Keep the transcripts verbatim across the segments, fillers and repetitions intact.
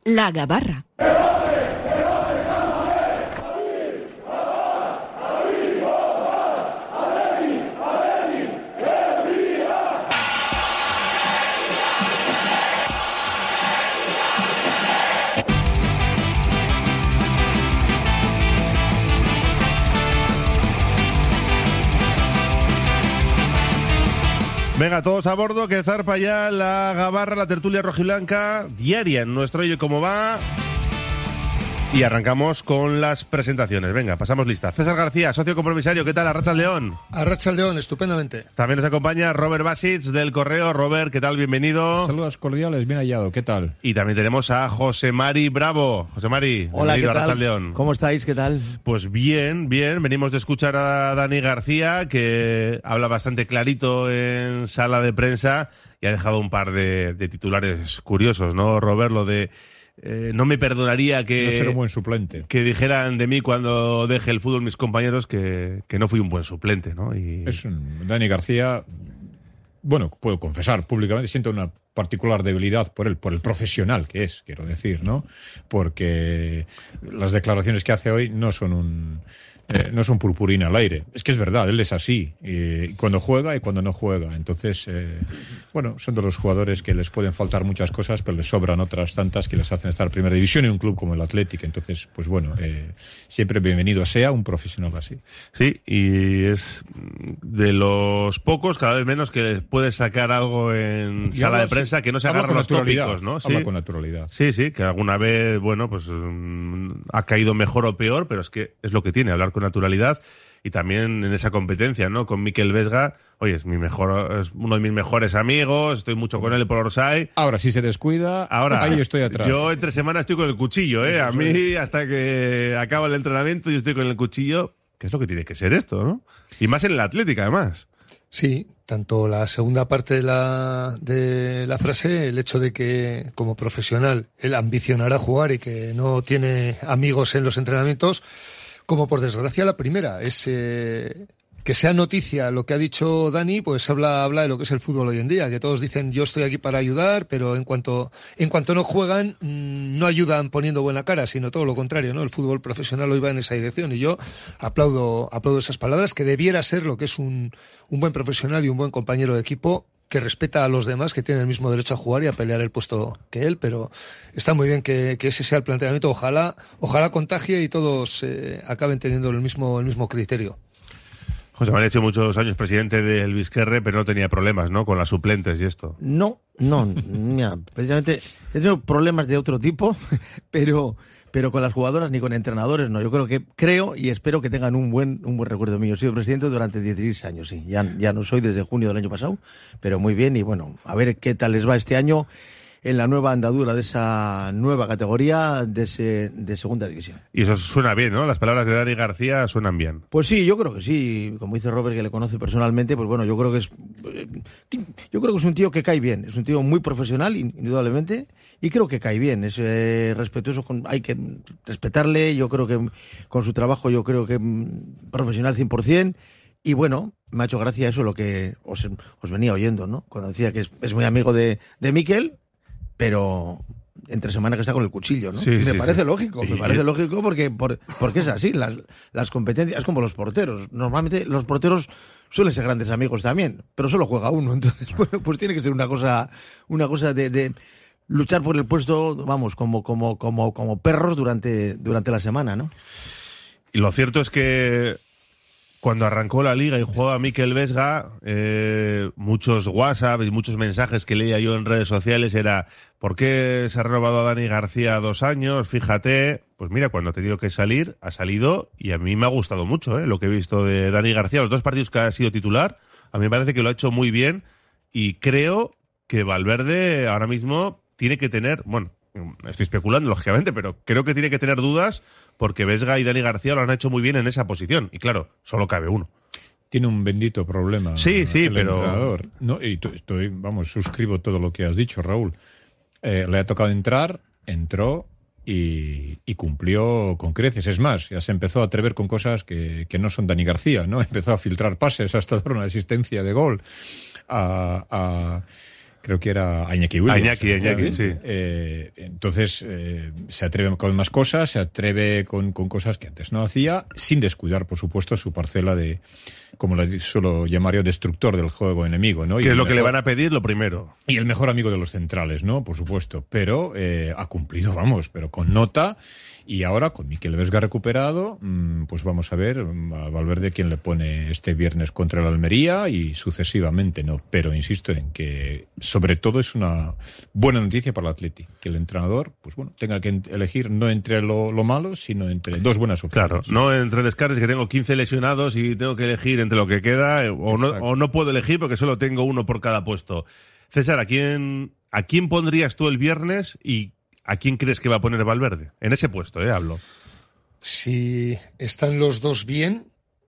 La Gabarra. Venga, todos a bordo, que zarpa ya la Gabarra, la tertulia rojiblanca diaria en nuestro Oye Cómo Va. Y arrancamos con las presentaciones. Venga, pasamos lista. César García, socio compromisario, ¿qué tal? Arratsaldeón. Arratsaldeón, estupendamente. También nos acompaña Robert Basich del Correo. Robert, ¿qué tal? Bienvenido. Saludos cordiales, bien hallado, ¿qué tal? Y también tenemos a José Mari Bravo. José Mari, hola, bienvenido ¿qué a Arratsaldeón. ¿Cómo estáis? ¿Qué tal? Pues bien, bien. Venimos de escuchar a Dani García, que habla bastante clarito en sala de prensa y ha dejado un par de, de titulares curiosos, ¿no, Robert? Lo de... Eh, no me perdonaría que, no ser un buen suplente. que dijeran de mí cuando deje el fútbol mis compañeros que, que no fui un buen suplente, ¿no? Y... Es un, Dani García, bueno, puedo confesar públicamente, siento una particular debilidad por él, por el profesional que es, quiero decir, ¿no? Porque las declaraciones que hace hoy no son un... Eh, no son purpurina al aire. Es que es verdad, él es así. Y cuando juega y cuando no juega. Entonces, eh, bueno, son de los jugadores que les pueden faltar muchas cosas, pero les sobran otras tantas que les hacen estar en primera división en un club como el Athletic. Entonces, pues bueno, eh, siempre bienvenido sea un profesional así. Sí, y es de los pocos, cada vez menos, que puedes sacar algo en y sala de prensa que no se agarra los tópicos, ¿no? Habla sí. con naturalidad. Sí, sí, que alguna vez, bueno, pues um, ha caído mejor o peor, pero es que es lo que tiene, hablar con naturalidad. Y también en esa competencia, ¿no? Con Mikel Vesga, oye, es mi mejor, es uno de mis mejores amigos, estoy mucho con él por Orsay. Ahora, si se descuida, ahora ahí estoy atrás. Yo entre semana estoy con el cuchillo, ¿eh? A mí, hasta que acaba el entrenamiento, yo estoy con el cuchillo, que es lo que tiene que ser esto, ¿no? Y más en el Athletic, además. Sí, tanto la segunda parte de la, de la frase, el hecho de que como profesional él ambicionará jugar y que no tiene amigos en los entrenamientos, como por desgracia la primera, es eh, que sea noticia lo que ha dicho Dani, pues habla habla de lo que es el fútbol hoy en día, que todos dicen yo estoy aquí para ayudar, pero en cuanto en cuanto no juegan, mmm, no ayudan poniendo buena cara, sino todo lo contrario, ¿no? El fútbol profesional hoy va en esa dirección y yo aplaudo aplaudo esas palabras, que debiera ser lo que es un, un buen profesional y un buen compañero de equipo, que respeta a los demás, que tienen el mismo derecho a jugar y a pelear el puesto que él, pero está muy bien que, que ese sea el planteamiento. Ojalá ojalá contagie y todos eh, acaben teniendo el mismo el mismo criterio. José María ha hecho muchos años presidente del Vizquerre, pero no tenía problemas, ¿no? Con las suplentes y esto. No, no, mira, precisamente he tenido problemas de otro tipo, pero... pero con las jugadoras ni con entrenadores no. Yo creo que creo y espero que tengan un buen un buen recuerdo mío. He sido presidente durante dieciséis años, sí. Ya, ya no soy desde junio del año pasado, pero muy bien. Y bueno, a ver qué tal les va este año en la nueva andadura de esa nueva categoría de, ese, de segunda división. Y eso suena bien, ¿no? Las palabras de Dani García suenan bien. Pues sí, yo creo que sí. Como dice Robert, que le conoce personalmente, pues bueno, yo creo que es yo creo que es un tío que cae bien. Es un tío muy profesional, indudablemente, y creo que cae bien. Es eh, respetuoso, con, hay que respetarle. Yo creo que con su trabajo, yo creo que profesional cien por ciento. Y bueno, me ha hecho gracia eso, lo que os, os venía oyendo, ¿no? Cuando decía que es, es muy amigo de, de Mikel, pero entre semana que está con el cuchillo, ¿no? Sí, y me sí, parece sí. lógico, Y... me parece lógico porque, por, porque es así, las, las competencias, es como los porteros. Normalmente los porteros suelen ser grandes amigos también, pero solo juega uno, entonces, bueno, pues tiene que ser una cosa, una cosa de, de luchar por el puesto, vamos, como, como, como, como perros durante, durante la semana, ¿no? Y lo cierto es que cuando arrancó la liga y jugaba Mikel Vesga, eh, muchos WhatsApp y muchos mensajes que leía yo en redes sociales era ¿por qué se ha renovado a Dani García dos años? Fíjate, pues mira, cuando ha tenido que salir, ha salido y a mí me ha gustado mucho eh, lo que he visto de Dani García. Los dos partidos que ha sido titular, a mí me parece que lo ha hecho muy bien y creo que Valverde ahora mismo tiene que tener, bueno, estoy especulando lógicamente, pero creo que tiene que tener dudas porque Vesga y Dani García lo han hecho muy bien en esa posición. Y claro, solo cabe uno. Tiene un bendito problema. Sí, sí, el pero... entrenador. No, y estoy, vamos, suscribo todo lo que has dicho, Raúl. Eh, le ha tocado entrar, entró y, y cumplió con creces. Es más, ya se empezó a atrever con cosas que, que no son Dani García, ¿no? Empezó a filtrar pases hasta dar una asistencia de gol. A... a creo que era a Iñaki Williams. A Iñaki, Iñaki, sí. Eh, entonces, eh, se atreve con más cosas, se atreve con, con cosas que antes no hacía, sin descuidar, por supuesto, su parcela de, como lo suelo llamar yo, destructor del juego enemigo, ¿no? Que y es lo mejor, que le van a pedir, lo primero. Y el mejor amigo de los centrales, ¿no? Por supuesto. Pero eh, ha cumplido, vamos, pero con nota. Y ahora, con Mikel Vesga recuperado, pues vamos a ver a Valverde quién le pone este viernes contra el Almería y sucesivamente, ¿no? Pero insisto en que, sobre todo, es una buena noticia para el Atleti, que el entrenador, pues bueno, tenga que elegir no entre lo, lo malo, sino entre dos buenas opciones. Claro, no entre descartes, que tengo quince lesionados y tengo que elegir entre lo que queda, o no, o no puedo elegir porque solo tengo uno por cada puesto. César, ¿a quién, a quién pondrías tú el viernes y ¿a quién crees que va a poner Valverde? En ese puesto, ¿eh? Hablo. Si están los dos bien,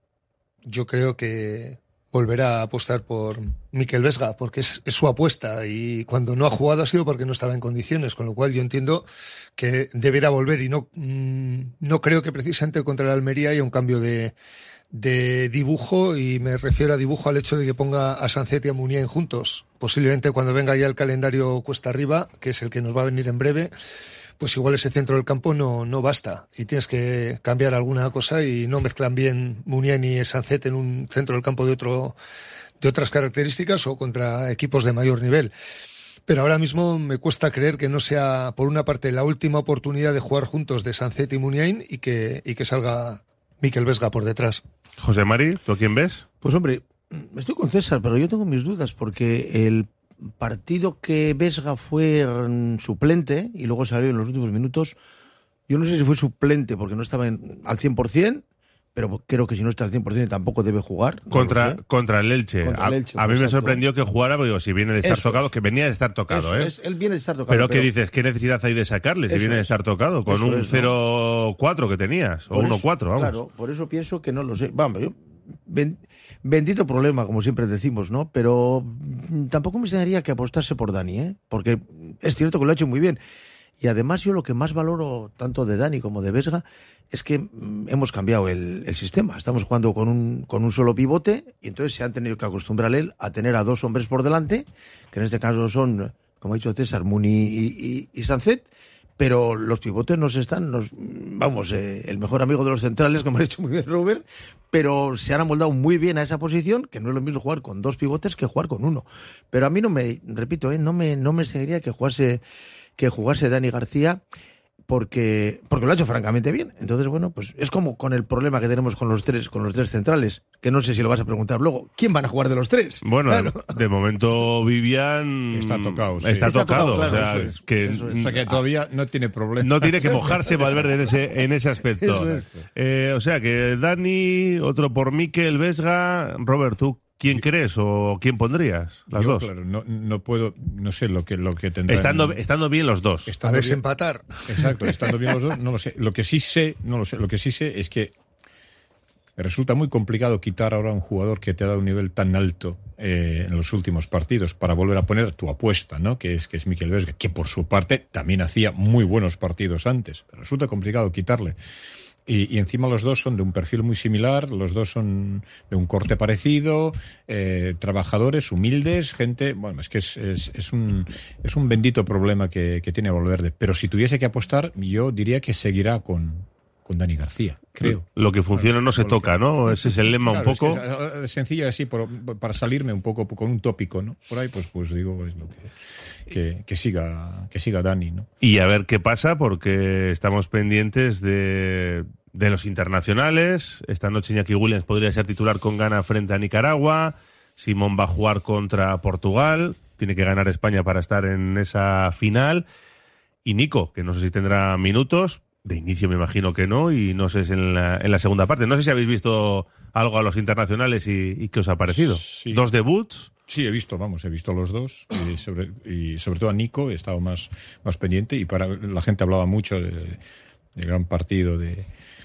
yo creo que volverá a apostar por Mikel Vesga, porque es, es su apuesta, y cuando no ha jugado ha sido porque no estaba en condiciones, con lo cual yo entiendo que deberá volver, y no, mmm, no creo que precisamente contra el Almería haya un cambio de, de dibujo, y me refiero a dibujo al hecho de que ponga a Sancet y a Muniain juntos. Posiblemente cuando venga ya el calendario cuesta arriba, que es el que nos va a venir en breve, pues igual ese centro del campo no, no basta y tienes que cambiar alguna cosa, y no mezclan bien Muniain y Sancet en un centro del campo de otro de otras características o contra equipos de mayor nivel. Pero ahora mismo me cuesta creer que no sea, por una parte, la última oportunidad de jugar juntos de Sancet y Muniain, y que, y que salga Mikel Vesga por detrás. José Mari, ¿tú a quién ves? Pues hombre, estoy con César, pero yo tengo mis dudas, porque el partido que Vesga fue suplente y luego salió en los últimos minutos, yo no sé si fue suplente porque no estaba en, al cien por ciento, pero creo que si no está al cien por ciento tampoco debe jugar. No contra, contra el Elche. Contra el Elche, a, a mí exacto. me sorprendió que jugara, porque digo, si viene de estar Eso tocado, es. que venía de estar tocado, Eso ¿eh? es, él viene de estar tocado. Pero, pero ¿qué dices? ¿Qué necesidad hay de sacarle si Eso viene de es. estar tocado? Con Eso un es, ¿no? cero cuatro que tenías, o Por uno eso, cuatro, vamos. Claro, por eso pienso que no lo sé. Vamos, yo... Ben, bendito problema, como siempre decimos, ¿no? Pero tampoco me gustaría que apostase por Dani, ¿eh? Porque es cierto que lo ha hecho muy bien. Y además yo lo que más valoro tanto de Dani como de Vesga es que mm, hemos cambiado el, el sistema. Estamos jugando con un, con un solo pivote, y entonces se han tenido que acostumbrar él a tener a dos hombres por delante, que en este caso son, como ha dicho César, Muni y, y, y Sancet. Pero los pivotes nos están, nos, vamos, eh, el mejor amigo de los centrales, como ha dicho muy bien Robert, pero se han amoldado muy bien a esa posición, que no es lo mismo jugar con dos pivotes que jugar con uno. Pero a mí no me, repito, eh, no me, no me seguiría que jugase, que jugase Dani García, porque, porque lo ha hecho francamente bien. Entonces, bueno, pues es como con el problema que tenemos con los tres, con los tres centrales, que no sé si lo vas a preguntar luego. ¿Quién van a jugar de los tres? Bueno, claro. de, de momento Vivian está tocado. Sí. Está, está tocado, tocado, claro, o sea, eso es, que eso es. O sea que todavía no tiene problema. no tiene que mojarse Valverde en ese, en ese aspecto. Eso es. Eh, o sea que Dani, otro por Mikel Vesga. Robert, ¿tú quién crees o quién pondrías? Las Yo, dos. claro, no, no puedo, no sé lo que, lo que tendrán. Estando, estando bien los dos. A estando bien- desempatar. Exacto, estando bien los dos, no lo sé. Lo que sí sé, no lo sé, lo que sí sé es que resulta muy complicado quitar ahora a un jugador que te ha dado un nivel tan alto eh, en los últimos partidos para volver a poner tu apuesta, ¿no? Que es que es Mikel Vesga, que por su parte también hacía muy buenos partidos antes. Pero resulta complicado quitarle. Y, y encima los dos son de un perfil muy similar, los dos son de un corte parecido, eh, trabajadores, humildes, gente... Bueno, es que es, es, es, un, es un bendito problema que, que tiene Valverde. Pero si tuviese que apostar, yo diría que seguirá con, con Dani García, creo. Lo que funciona no se Con lo toca, que- ¿no? Ese es el lema Claro, un poco. Es que, eh, sencillo así, por, para salirme un poco con un tópico, ¿no? Por ahí, pues, pues digo, es lo que, que, que siga, que siga Dani, ¿no? Y a ver qué pasa, porque estamos pendientes de, de los internacionales. Esta noche Iñaki Williams podría ser titular con Ghana frente a Nicaragua. Simón va a jugar contra Portugal. Tiene que ganar España para estar en esa final. Y Nico, que no sé si tendrá minutos. De inicio me imagino que no, y no sé si en la, en la segunda parte. No sé si habéis visto algo a los internacionales y, y qué os ha parecido. Sí. Dos debuts. Sí, he visto, vamos, he visto los dos y sobre, y sobre todo a Nico he estado más, más pendiente, y para la gente hablaba mucho de- del gran partido de,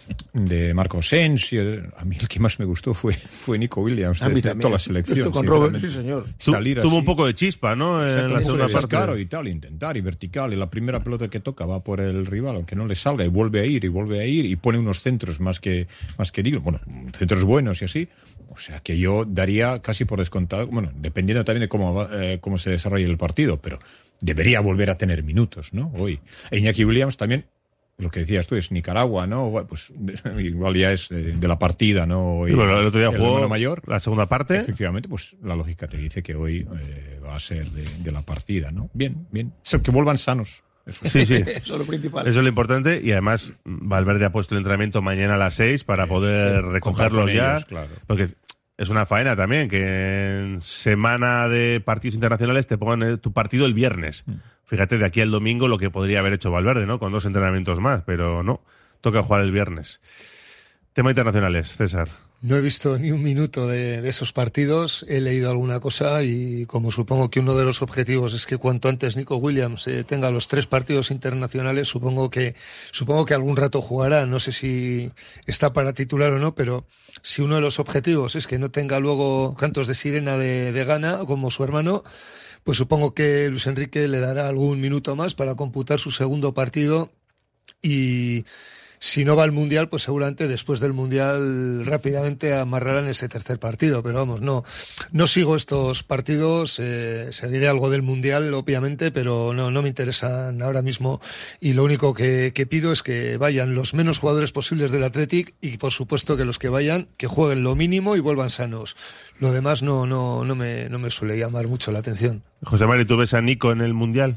de Marco Asensio. A mí el que más me gustó fue, fue Nico Williams, A mí de también. toda la selección. Esto con Robert, sí, señor. Tu- Salir tuvo así. un poco de chispa, ¿no? En la segunda parte. Claro, y tal, intentar, y vertical, y la primera pelota que toca va por el rival, aunque no le salga, y vuelve a ir, y vuelve a ir, y pone unos centros más que, más que dignos, bueno, centros buenos y así. O sea, que yo daría casi por descontado, bueno, dependiendo también de cómo, va, eh, cómo se desarrolle el partido, pero debería volver a tener minutos, ¿no? Hoy. E Iñaki Williams también, lo que decías tú, es Nicaragua, ¿no? Bueno, pues igual ya es de, de la partida, ¿no? Hoy, Sí, bueno, el otro día el jugó hermano mayor. la segunda parte. Efectivamente, pues la lógica te dice que hoy eh, va a ser de, de la partida, ¿no? Bien, bien. O sea, que vuelvan sanos. Eso es. Sí, sí. Eso es lo principal. Eso es lo importante. Y además, Valverde ha puesto el entrenamiento mañana a las seis para poder sí, recogerlos contar con ya. ellos, claro. Porque es una faena también que en semana de partidos internacionales te pongan tu partido el viernes. Mm. Fíjate, de aquí al domingo lo que podría haber hecho Valverde, ¿no? Con dos entrenamientos más, pero no. Toca jugar el viernes. Tema internacionales, César. No he visto ni un minuto de, de esos partidos, he leído alguna cosa y como supongo que uno de los objetivos es que cuanto antes Nico Williams eh, tenga los tres partidos internacionales, supongo que supongo que algún rato jugará, no sé si está para titular o no, pero si uno de los objetivos es que no tenga luego cantos de sirena de, de gana como su hermano, pues supongo que Luis Enrique le dará algún minuto más para computar su segundo partido y... Si no va al Mundial, pues seguramente después del Mundial rápidamente amarrarán ese tercer partido. Pero vamos, no no sigo estos partidos, eh, seguiré algo del Mundial, obviamente, pero no, no me interesan ahora mismo. Y lo único que, que pido es que vayan los menos jugadores posibles del Athletic y, por supuesto, que los que vayan, que jueguen lo mínimo y vuelvan sanos. Lo demás no, no, no, me, no me suele llamar mucho la atención. José Mari, ¿tú ves a Nico en el Mundial?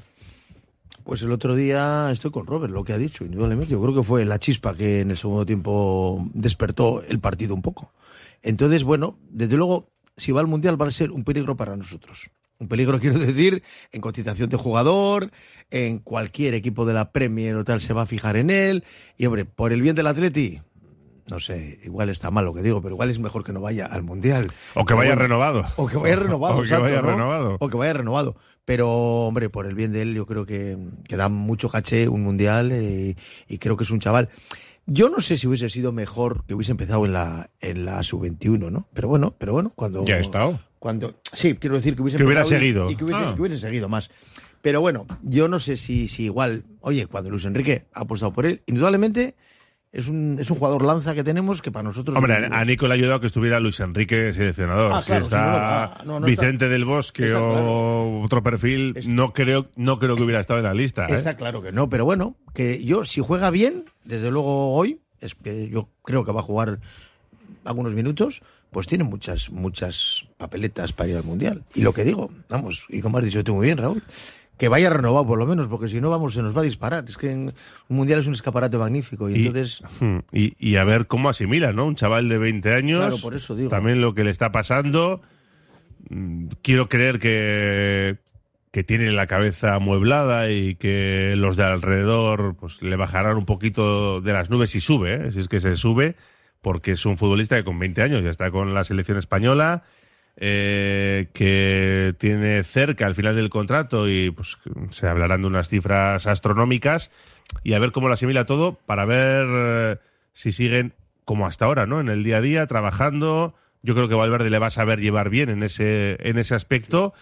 Pues el otro día estoy con Robert, lo que ha dicho, indudablemente. Yo creo que fue la chispa que en el segundo tiempo despertó el partido un poco. Entonces, bueno, desde luego, si va al Mundial va a ser un peligro para nosotros. Un peligro, quiero decir, en concitación de jugador, en cualquier equipo de la Premier o tal se va a fijar en él. Y, hombre, por el bien del Atleti, no sé, igual está mal lo que digo, pero igual es mejor que no vaya al Mundial. O que vaya bueno, renovado. O que vaya renovado. O que exacto, vaya ¿no? renovado. O que vaya renovado. Pero, hombre, por el bien de él, yo creo que, que da mucho caché un Mundial eh, y creo que es un chaval. Yo no sé si hubiese sido mejor que hubiese empezado en la en la sub veintiuno, ¿no? Pero bueno, pero bueno, cuando... Ya ha estado. Cuando, sí, quiero decir que hubiese Que hubiera empezado y- seguido. Y, que, hubiese, Ah. que hubiese seguido más. Pero bueno, yo no sé si, si igual... Oye, cuando Luis Enrique ha apostado por él, indudablemente... Es un, es un jugador lanza que tenemos que para nosotros... Hombre, a Nico le ha ayudado que estuviera Luis Enrique seleccionador. Ah, claro, si está sin duda. Ah, no, no Vicente está- del Bosque está o claro. otro perfil, Es- no creo no creo que hubiera estado en la lista. ¿eh? Está claro que no, pero bueno, que yo, si juega bien, desde luego hoy, es que yo creo que va a jugar algunos minutos, pues tiene muchas, muchas papeletas para ir al Mundial. Y lo que digo, vamos, y como has dicho tú muy bien, Raúl, que vaya renovado por lo menos, porque si no, vamos, se nos va a disparar. Es que en un Mundial es un escaparate magnífico y, Y- entonces... Hmm, Y, y a ver cómo asimila, ¿no? Un chaval de veinte años. Claro, por eso digo. También lo que le está pasando. Mm, Quiero creer que, que tiene la cabeza amueblada y que los de alrededor pues le bajarán un poquito de las nubes si sube, ¿eh? Si es que se sube, porque es un futbolista que con veinte años ya está con la selección española, eh, que tiene cerca al final del contrato y pues se hablarán de unas cifras astronómicas y a ver cómo lo asimila todo para ver eh, si siguen como hasta ahora, ¿no? En el día a día, trabajando. Yo creo que Valverde le va a saber llevar bien en ese, en ese aspecto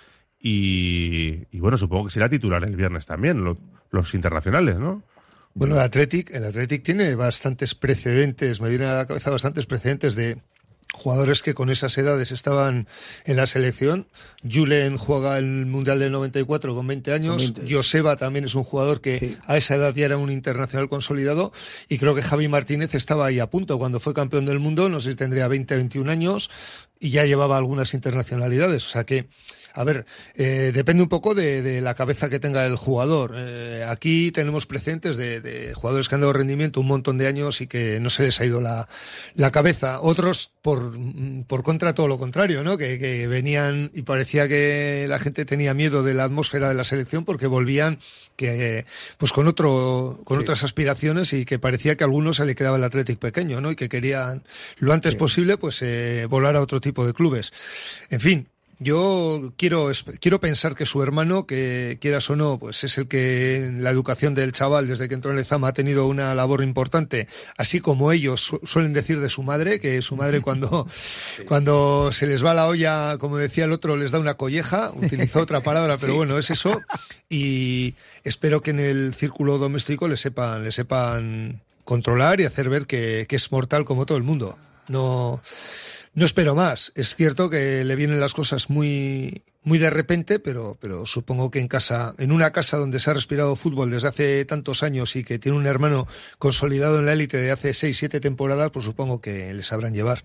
y, y bueno, supongo que será titular el viernes también, lo- los internacionales, ¿no? Bueno, el Athletic, el Athletic tiene bastantes precedentes, me vienen a la cabeza bastantes precedentes de jugadores que con esas edades estaban en la selección. Julen juega el Mundial del noventa y cuatro con veinte años. Con veinte. Joseba también es un jugador que Sí. a esa edad ya era un internacional consolidado. Y creo que Javi Martínez estaba ahí a punto cuando fue campeón del mundo. No sé si tendría veinte, veintiún años y ya llevaba algunas internacionalidades. O sea que, a ver, eh, depende un poco de, de la cabeza que tenga el jugador. Eh, aquí tenemos precedentes de, de jugadores que han dado rendimiento un montón de años y que no se les ha ido la, la cabeza. Otros, por, por contra, todo lo contrario, ¿no? Que, que venían y parecía que la gente tenía miedo de la atmósfera de la selección porque volvían que pues con otro con Sí. otras aspiraciones y que parecía que a algunos se le quedaba el Athletic pequeño, ¿no? Y que querían lo antes Sí. posible pues eh, volar a otro tipo de clubes. En fin, Yo quiero, quiero pensar que su hermano, que quieras o no, pues es el que en la educación del chaval, desde que entró en Lezama, ha tenido una labor importante, así como ellos su- suelen decir de su madre, que su madre cuando, sí. cuando se les va la olla, como decía el otro, les da una colleja, utilizó otra palabra, pero sí. bueno, es eso, y espero que en el círculo doméstico le sepan, le sepan controlar y hacer ver que, que es mortal como todo el mundo. No... No espero más. Es cierto que le vienen las cosas muy, muy de repente, pero, pero supongo que en casa, en una casa donde se ha respirado fútbol desde hace tantos años y que tiene un hermano consolidado en la élite de hace seis, siete temporadas, pues supongo que le sabrán llevar.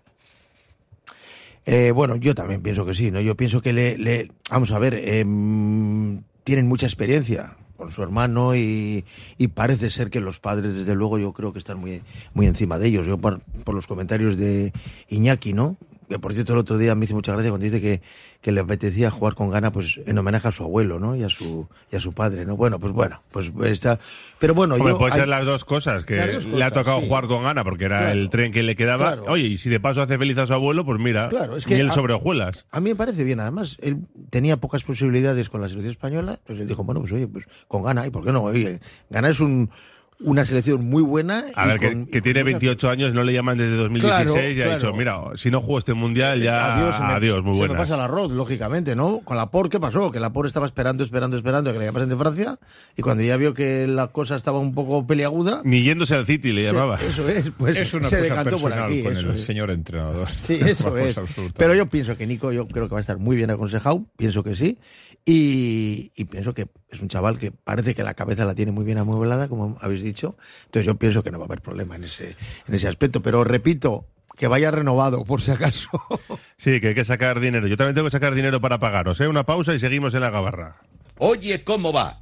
Eh, bueno, yo también pienso que sí, ¿no? Yo pienso que le, le vamos a ver, eh, tienen mucha experiencia con su hermano y, y parece ser que los padres, desde luego, yo creo que están muy, muy encima de ellos. Yo por, por los comentarios de Iñaki, ¿no? Que por cierto el otro día me hizo mucha gracia cuando dice que, que le apetecía jugar con Ghana, pues en homenaje a su abuelo, ¿no? Y a su y a su padre, ¿no? Bueno, pues bueno, pues está. Pero bueno, Hombre, yo puede hay... ser las dos cosas, que dos cosas, le ha tocado sí. jugar con Ghana porque era claro, el tren que le quedaba. Claro. Oye, y si de paso hace feliz a su abuelo, pues mira, claro, es que miel a, sobre hojuelas. A mí me parece bien, además, él tenía pocas posibilidades con la selección española, pues él dijo, bueno, pues oye, pues con Ghana, ¿y por qué no? Oye, Ghana es un una selección muy buena. A ver, con, que, que tiene veintiocho años, no le llaman desde dos mil dieciséis claro, y ha claro. dicho, mira, si no juego este mundial, ya adiós, me, adiós muy buenas. Se me pasa el arroz, lógicamente, ¿no? Con Laporte, ¿qué pasó? Que Laporte estaba esperando, esperando, esperando a que le llamasen de Francia, y cuando ya vio que la cosa estaba un poco peliaguda... Ni yéndose al City le llamaba. Se, eso es, pues es una se cosa decantó por aquí. con el es. señor entrenador. Sí, eso es. Pero yo pienso que Nico, yo creo que va a estar muy bien aconsejado, pienso que sí, y, y pienso que es un chaval que parece que la cabeza la tiene muy bien amueblada, como habéis dicho, entonces yo pienso que no va a haber problema en ese, en ese aspecto, pero repito, que vaya renovado, por si acaso. Sí, que hay que sacar dinero. Yo también tengo que sacar dinero para pagaros, ¿eh? Una pausa y seguimos en la gabarra. Oye, ¿cómo va?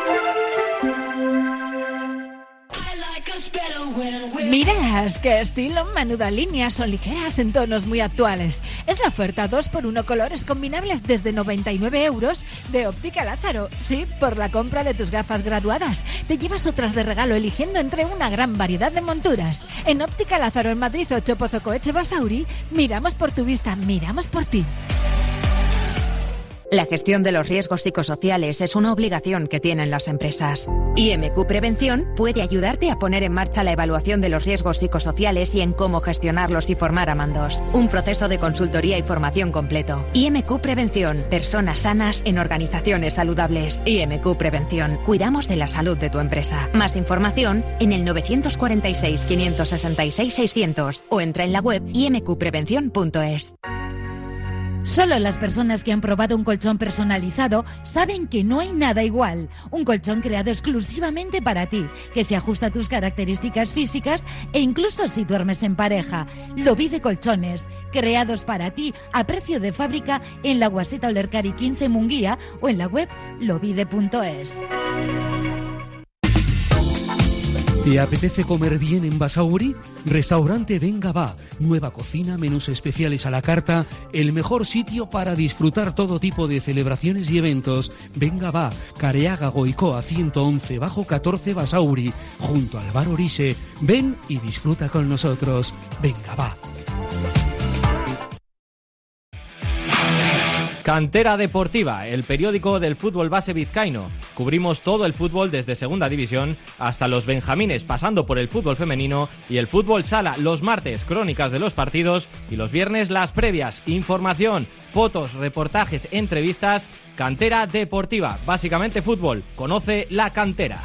Miras, qué estilo, menuda línea, son ligeras en tonos muy actuales. Es la oferta dos por uno colores combinables desde noventa y nueve euros de Óptica Lázaro. Sí, por la compra de tus gafas graduadas. Te llevas otras de regalo eligiendo entre una gran variedad de monturas. En Óptica Lázaro en Madrid ocho Pozocoeche Basauri, miramos por tu vista, miramos por ti. La gestión de los riesgos psicosociales es una obligación que tienen las empresas. I M Q Prevención puede ayudarte a poner en marcha la evaluación de los riesgos psicosociales y en cómo gestionarlos y formar a mandos. Un proceso de consultoría y formación completo. I M Q Prevención. Personas sanas en organizaciones saludables. I M Q Prevención. Cuidamos de la salud de tu empresa. Más información en el nueve cuatro seis, cinco seis seis, seiscientos o entra en la web i m q prevención punto es. Solo las personas que han probado un colchón personalizado saben que no hay nada igual. Un colchón creado exclusivamente para ti, que se ajusta a tus características físicas e incluso si duermes en pareja. Lobide Colchones, creados para ti a precio de fábrica en la Guaseta Olercari quince Munguía o en la web lobide punto es. ¿Te apetece comer bien en Basauri? Restaurante Venga Va. Nueva cocina, menús especiales a la carta. El mejor sitio para disfrutar todo tipo de celebraciones y eventos. Venga Va. Careaga Goicoa ciento once bajo catorce Basauri. Junto al bar Orise. Ven y disfruta con nosotros. Venga Va. Cantera Deportiva, el periódico del fútbol base vizcaíno. Cubrimos todo el fútbol desde segunda división hasta los benjamines, pasando por el fútbol femenino y el fútbol sala. Los martes, crónicas de los partidos y los viernes, las previas. Información, fotos, reportajes, entrevistas. Cantera Deportiva, básicamente fútbol. Conoce la cantera.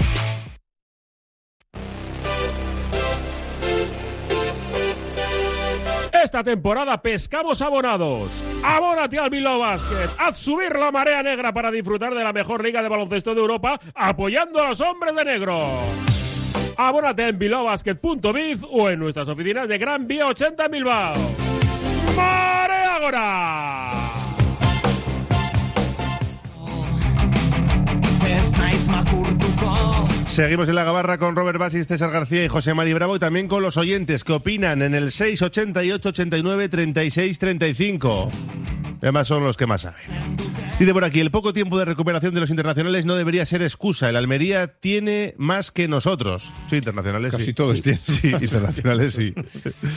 Esta temporada pescamos abonados. Abónate al Bilbao Basket. Haz subir la marea negra para disfrutar de la mejor liga de baloncesto de Europa, apoyando a los hombres de negro. Abónate en bilbao basket punto biz o en nuestras oficinas de Gran Vía ochenta en Bilbao. ¡Marea Agora! Seguimos en la gabarra con Robert Basis, César García y José Mari Bravo, y también con los oyentes que opinan en el seis ochenta y ocho, ochenta y nueve, treinta y seis, treinta y cinco. Además son los que más saben. Dice por aquí, el poco tiempo de recuperación de los internacionales no debería ser excusa. El Almería tiene más que nosotros. Sí, internacionales Casi sí. todos sí. tienen. Sí, internacionales sí.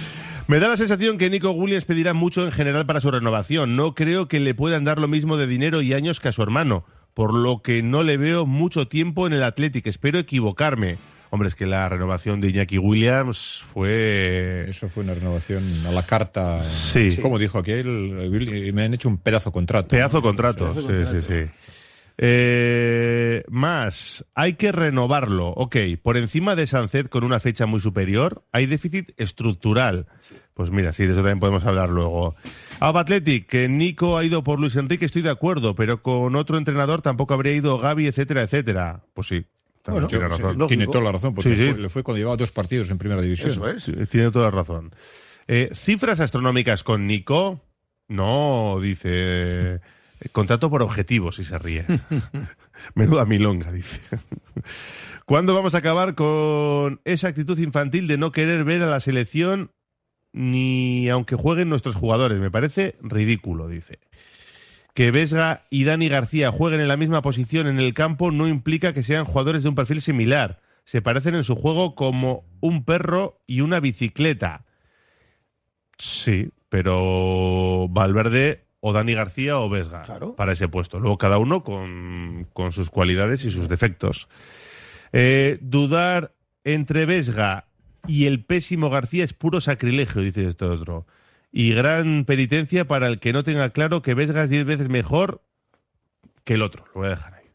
Me da la sensación que Nico Williams pedirá mucho en general para su renovación. No creo que le puedan dar lo mismo de dinero y años que a su hermano, por lo que no le veo mucho tiempo en el Athletic. Espero equivocarme. Hombre, es que la renovación de Iñaki Williams fue... Eso fue una renovación a la carta. Sí. Como dijo aquel, me han hecho un pedazo contrato. Pedazo contrato, Pedazo sí, contrato. sí, sí. Eh, más, hay que renovarlo. Ok, por encima de Sancet con una fecha muy superior, hay déficit estructural. Pues mira, sí, de eso también podemos hablar luego. Alba Athletic, que Nico ha ido por Luis Enrique, estoy de acuerdo, pero con otro entrenador tampoco habría ido Gavi, etcétera, etcétera. Pues sí. Bueno, tiene razón. sí, tiene toda la razón, porque Sí, sí. Fue, le fue cuando llevaba dos partidos en primera división. Eso es. Sí, tiene toda la razón. Eh, ¿Cifras astronómicas con Nico? No, dice... eh, contrato por objetivos, y se ríe. Menuda milonga, dice. ¿Cuándo vamos a acabar con esa actitud infantil de no querer ver a la selección ni aunque jueguen nuestros jugadores? Me parece ridículo, dice. Que Vesga y Dani García jueguen en la misma posición en el campo no implica que sean jugadores de un perfil similar. Se parecen en su juego como un perro y una bicicleta. Sí, pero Valverde o Dani García o Vesga, claro, para ese puesto. Luego cada uno con, con sus cualidades y sus defectos. Eh, dudar entre Vesga y el pésimo García es puro sacrilegio, dice este otro. Y gran penitencia para el que no tenga claro que Vesga es diez veces mejor que el otro. Lo voy a dejar ahí.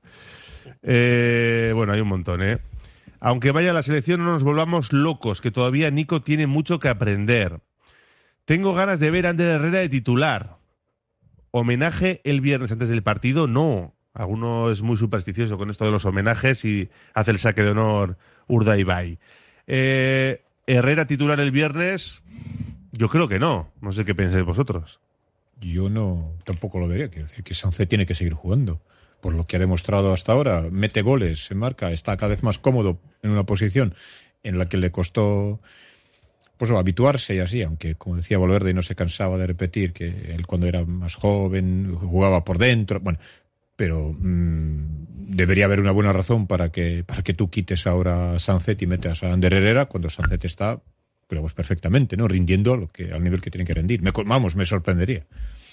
Eh, bueno, hay un montón, ¿eh? Aunque vaya a la selección, no nos volvamos locos, que todavía Nico tiene mucho que aprender. Tengo ganas de ver a Ander Herrera de titular. ¿Homenaje el viernes antes del partido? No. Alguno es muy supersticioso con esto de los homenajes y hace el saque de honor Urdaibai. Eh, ¿Herrera titular el viernes? Yo creo que no. No sé qué pensáis vosotros. Yo no, tampoco lo vería. Quiero decir que Sancet tiene que seguir jugando. Por lo que ha demostrado hasta ahora, mete goles, se marca, está cada vez más cómodo en una posición en la que le costó pues habituarse y así, aunque como decía Valverde no se cansaba de repetir que él cuando era más joven jugaba por dentro, bueno, pero mmm, debería haber una buena razón para que para que tú quites ahora a Sancet y metas a Ander Herrera cuando Sancet está, pero pues perfectamente, ¿no? Rindiendo lo que, al nivel que tiene que rendir. Me, vamos, me sorprendería.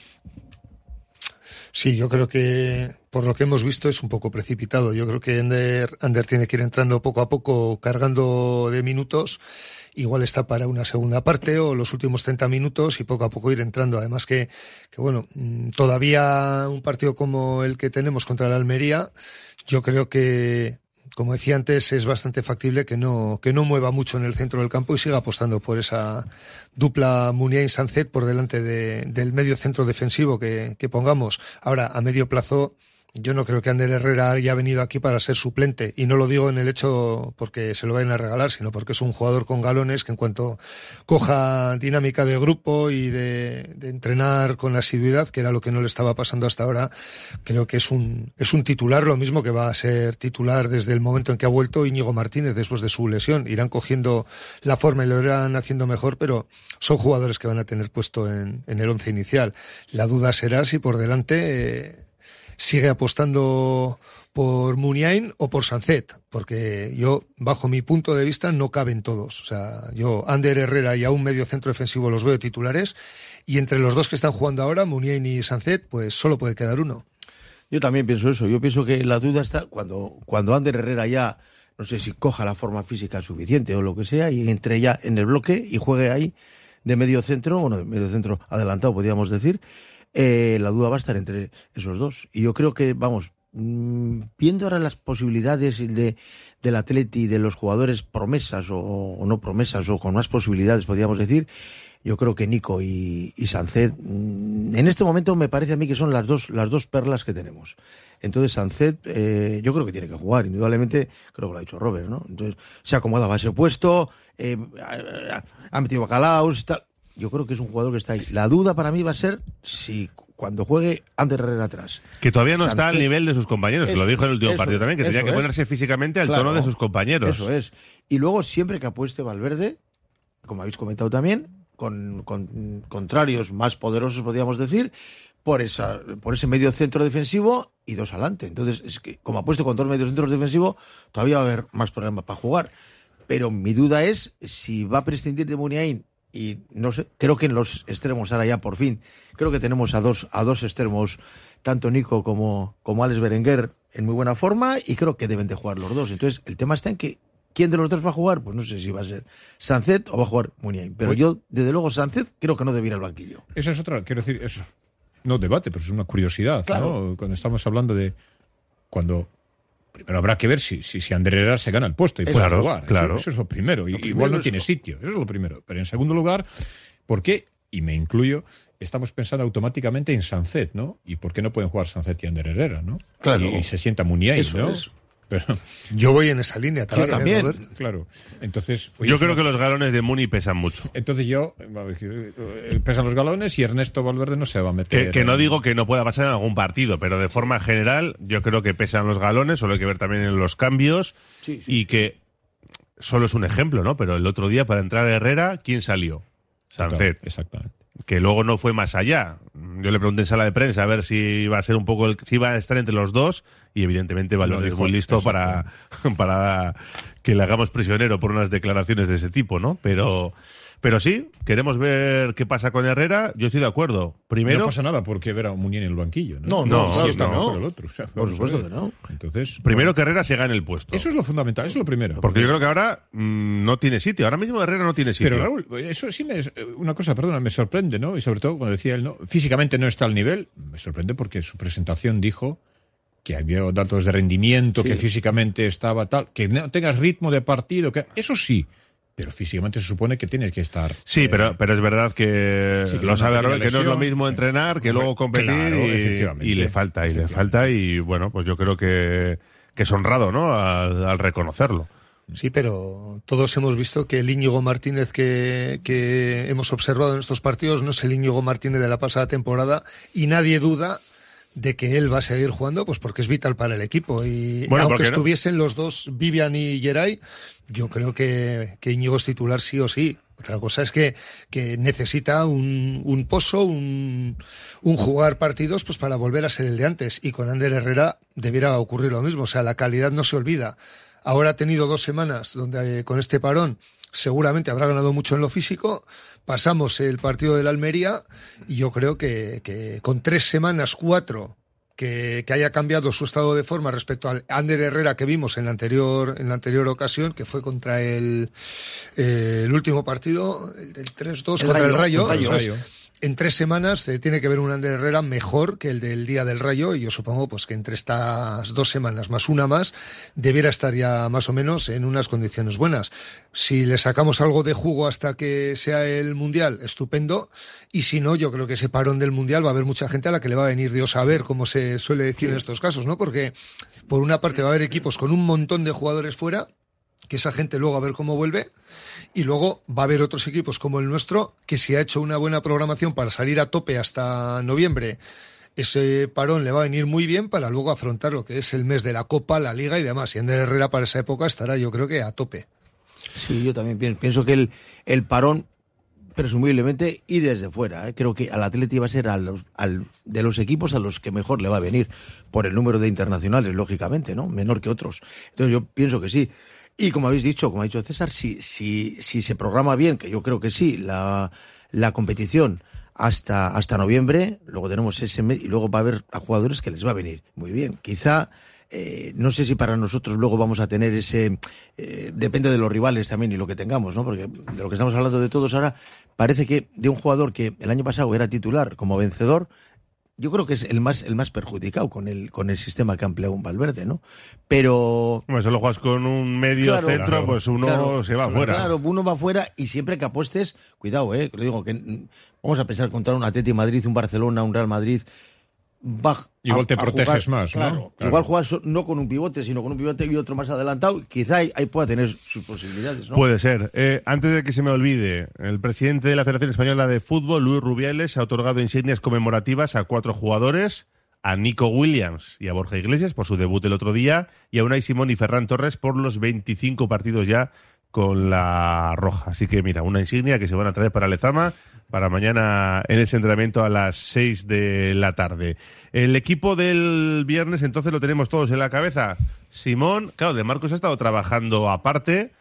Sí, yo creo que por lo que hemos visto es un poco precipitado. Yo creo que Ander, Ander tiene que ir entrando poco a poco, cargando de minutos. Igual está para una segunda parte o los últimos treinta minutos y poco a poco ir entrando. Además que, que bueno, todavía un partido como el que tenemos contra la Almería, yo creo que, como decía antes, es bastante factible que no, que no mueva mucho en el centro del campo y siga apostando por esa dupla Muniain-Sancet por delante de, del medio centro defensivo que, que pongamos. Ahora, a medio plazo, yo no creo que Ander Herrera haya venido aquí para ser suplente, y no lo digo en el hecho porque se lo vayan a regalar, sino porque es un jugador con galones que en cuanto coja dinámica de grupo y de, de entrenar con asiduidad, que era lo que no le estaba pasando hasta ahora, creo que es un, es un titular, lo mismo que va a ser titular desde el momento en que ha vuelto Íñigo Martínez después de su lesión. Irán cogiendo la forma y lo irán haciendo mejor, pero son jugadores que van a tener puesto en, en el once inicial. La duda será si por delante eh, sigue apostando por Muniain o por Sancet, porque yo, bajo mi punto de vista, no caben todos. O sea, yo, Ander Herrera y a un medio centro defensivo los veo titulares, y entre los dos que están jugando ahora, Muniain y Sancet, pues solo puede quedar uno. Yo también pienso eso. Yo pienso que la duda está cuando, cuando Ander Herrera ya, no sé si coja la forma física suficiente o lo que sea, y entre ya en el bloque y juegue ahí de medio centro, bueno, de medio centro adelantado, podríamos decir. Eh, la duda va a estar entre esos dos. Y yo creo que, vamos, mmm, viendo ahora las posibilidades de, del Atleti, de los jugadores promesas o, o no promesas, o con más posibilidades, podríamos decir, yo creo que Nico y, y Sancet, mmm, en este momento me parece a mí que son las dos, las dos perlas que tenemos. Entonces Sancet, eh, yo creo que tiene que jugar, indudablemente, creo que lo ha dicho Robert, ¿no? Entonces se ha acomodado a ese puesto, eh, ha, ha metido bacalaos, tal. Yo creo que es un jugador que está ahí. La duda para mí va a ser si cuando juegue Ander Herrera atrás. Que todavía no Sancet, está al nivel de sus compañeros, eso, que lo dijo en el último eso, partido también, que tenía que es. ponerse físicamente al claro, tono de sus compañeros. Eso es. Y luego siempre que apueste Valverde, como habéis comentado también, con, con contrarios más poderosos, podríamos decir, por esa por ese medio centro defensivo y dos adelante. Entonces, es que como apuesto con dos medios centros defensivos, todavía va a haber más problemas para jugar. Pero mi duda es si va a prescindir de Muniain y no sé, creo que en los extremos ahora ya por fin, creo que tenemos a dos a dos extremos, tanto Nico como, como Alex Berenguer en muy buena forma, y creo que deben de jugar los dos. Entonces, el tema está en que ¿quién de los dos va a jugar? Pues no sé si va a ser Sánchez o va a jugar Muniain. Pero Uy. yo, desde luego, Sánchez creo que no debe ir al banquillo. Esa es otra, quiero decir, eso no debate, pero es una curiosidad, Claro. ¿no? Cuando estamos hablando de cuando primero habrá que ver si si, si Ander Herrera se gana el puesto y puede Claro, jugar. claro. Eso, eso es lo primero. Y, Lo primero igual no es tiene eso. sitio. Eso es lo primero. Pero en segundo lugar, ¿por qué? Y me incluyo. Estamos pensando automáticamente en Sánchez, ¿no? ¿Y por qué no pueden jugar Sánchez y Ander Herrera, ¿no? Claro. Y, y se sienta Muniain, Eso ¿no? es. Pero, Yo voy en esa línea también. Yo también. ¿eh, Robert? claro. Entonces, oye, Yo es creo una- que los galones de Muni pesan mucho. Entonces yo, eh, pesan los galones y Ernesto Valverde no se va a meter. Que, que no en- digo que no pueda pasar en algún partido, pero de forma general yo creo que pesan los galones, solo hay que ver también en los cambios Sí, sí. y que solo es un ejemplo, ¿no? Pero el otro día para entrar a Herrera, ¿quién salió? Sánchez, Exactamente. que luego no fue más allá. Yo le pregunté en sala de prensa a ver si iba a ser un poco el, si iba a estar entre los dos y evidentemente Valverde Lo es dijo, muy listo exacto. para, para que le hagamos prisionero por unas declaraciones de ese tipo, ¿no? Pero pero sí, queremos ver qué pasa con Herrera. Yo estoy de acuerdo. Primero, No pasa nada porque ver a Muniain en el banquillo, ¿no? No, no, Si claro está que no. mejor el otro. o sea, Por vamos a supuesto ver. que no. Entonces, primero bueno, que Herrera se gane el puesto. eso es lo fundamental, eso es lo primero. Porque yo creo que ahora mm, no tiene sitio. Ahora mismo Herrera no tiene sitio. Pero Raúl, eso sí me una cosa, perdona, me sorprende, ¿no? Y sobre todo cuando decía él, ¿no? Físicamente no está al nivel, me sorprende porque su presentación dijo que había datos de rendimiento, Sí. que físicamente estaba tal, que no tengas ritmo de partido, que eso sí, pero físicamente se supone que tienes que estar. Sí, eh, pero, pero es verdad que, sí, que lo no sabe tenía Robert, que no es lo lesión, mismo sí. entrenar que Hombre, luego competir claro, y, efectivamente, y le falta, y le efectivamente. falta y bueno, pues yo creo que, que es honrado, ¿no? Al, al reconocerlo. Sí, pero todos hemos visto que el Íñigo Martínez que, que hemos observado en estos partidos no es el Íñigo Martínez de la pasada temporada y nadie duda de que él va a seguir jugando, pues porque es vital para el equipo. Y Bueno, aunque porque no- estuviesen los dos, Vivian y Geray, yo creo que, que Íñigo es titular sí o sí. Otra cosa es que, que necesita un, un pozo, un, un jugar partidos pues para volver a ser el de antes. Y con Ander Herrera debiera ocurrir lo mismo. O sea, la calidad no se olvida. Ahora ha tenido dos semanas donde eh, con este parón seguramente habrá ganado mucho en lo físico. Pasamos el partido del Almería y yo creo que, que con tres semanas, cuatro, que, que haya cambiado su estado de forma respecto al Ander Herrera que vimos en la anterior, en la anterior ocasión, que fue contra el, eh, el último partido, el del tres dos, El contra Rayo, el Rayo. el Rayo. Eso es. En tres semanas eh, tiene que ver un Ander Herrera mejor que el del día del Rayo y yo supongo pues que entre estas dos semanas más una más debiera estar ya más o menos en unas condiciones buenas. Si le sacamos algo de jugo hasta que sea el Mundial, estupendo, y si no, yo creo que ese parón del Mundial va a haber mucha gente a la que le va a venir Dios a ver, como se suele decir en estos casos, ¿no? Porque por una parte va a haber equipos con un montón de jugadores fuera, que esa gente luego a ver cómo vuelve, y luego va a haber otros equipos como el nuestro, que si ha hecho una buena programación para salir a tope hasta noviembre, ese parón le va a venir muy bien para luego afrontar lo que es el mes de la Copa, la Liga y demás. Y Ander Herrera para esa época estará yo creo que a tope. Sí, yo también pienso, pienso que el, el parón, presumiblemente, y desde fuera, ¿eh? Creo que al Atleti va a ser a los, al, de los equipos a los que mejor le va a venir, por el número de internacionales, lógicamente, ¿no? Menor que otros. Entonces yo pienso que sí. Y como habéis dicho, como ha dicho César, si, si, si se programa bien, que yo creo que sí, la, la competición hasta, hasta noviembre, luego tenemos ese mes, y luego va a haber a jugadores que les va a venir muy bien. Quizá, eh, no sé si para nosotros luego vamos a tener ese, eh, depende de los rivales también y lo que tengamos, ¿no? Porque de lo que estamos hablando de todos ahora, parece que de un jugador que el año pasado era titular como vencedor, yo creo que es el más el más perjudicado con el con el sistema que ha empleado un Valverde, ¿no? Pero Bueno, solo juegas con un medio Claro, centro, claro, pues uno claro, se va afuera. Claro, uno va afuera y siempre que apuestes, cuidado, eh, que lo digo que mm, vamos a pensar contra un Atleti Madrid, un Barcelona, un Real Madrid, va Igual a- te a proteges jugar, más, ¿no? claro, Claro. Igual juegas so- no con un pivote, sino con un pivote y otro más adelantado, quizá ahí, ahí pueda tener sus posibilidades, ¿no? Puede ser. Eh, antes de que se me olvide, el presidente de la Federación Española de Fútbol, Luis Rubiales, ha otorgado insignias conmemorativas a cuatro jugadores, a Nico Williams y a Borja Iglesias por su debut el otro día, y a Unai Simón y Ferran Torres por los veinticinco partidos ya con la roja. Así que mira, una insignia que se van a traer para Lezama para mañana en ese entrenamiento a las seis de la tarde. El equipo del viernes entonces lo tenemos todos en la cabeza. Simón, claro, De Marcos ha estado trabajando aparte,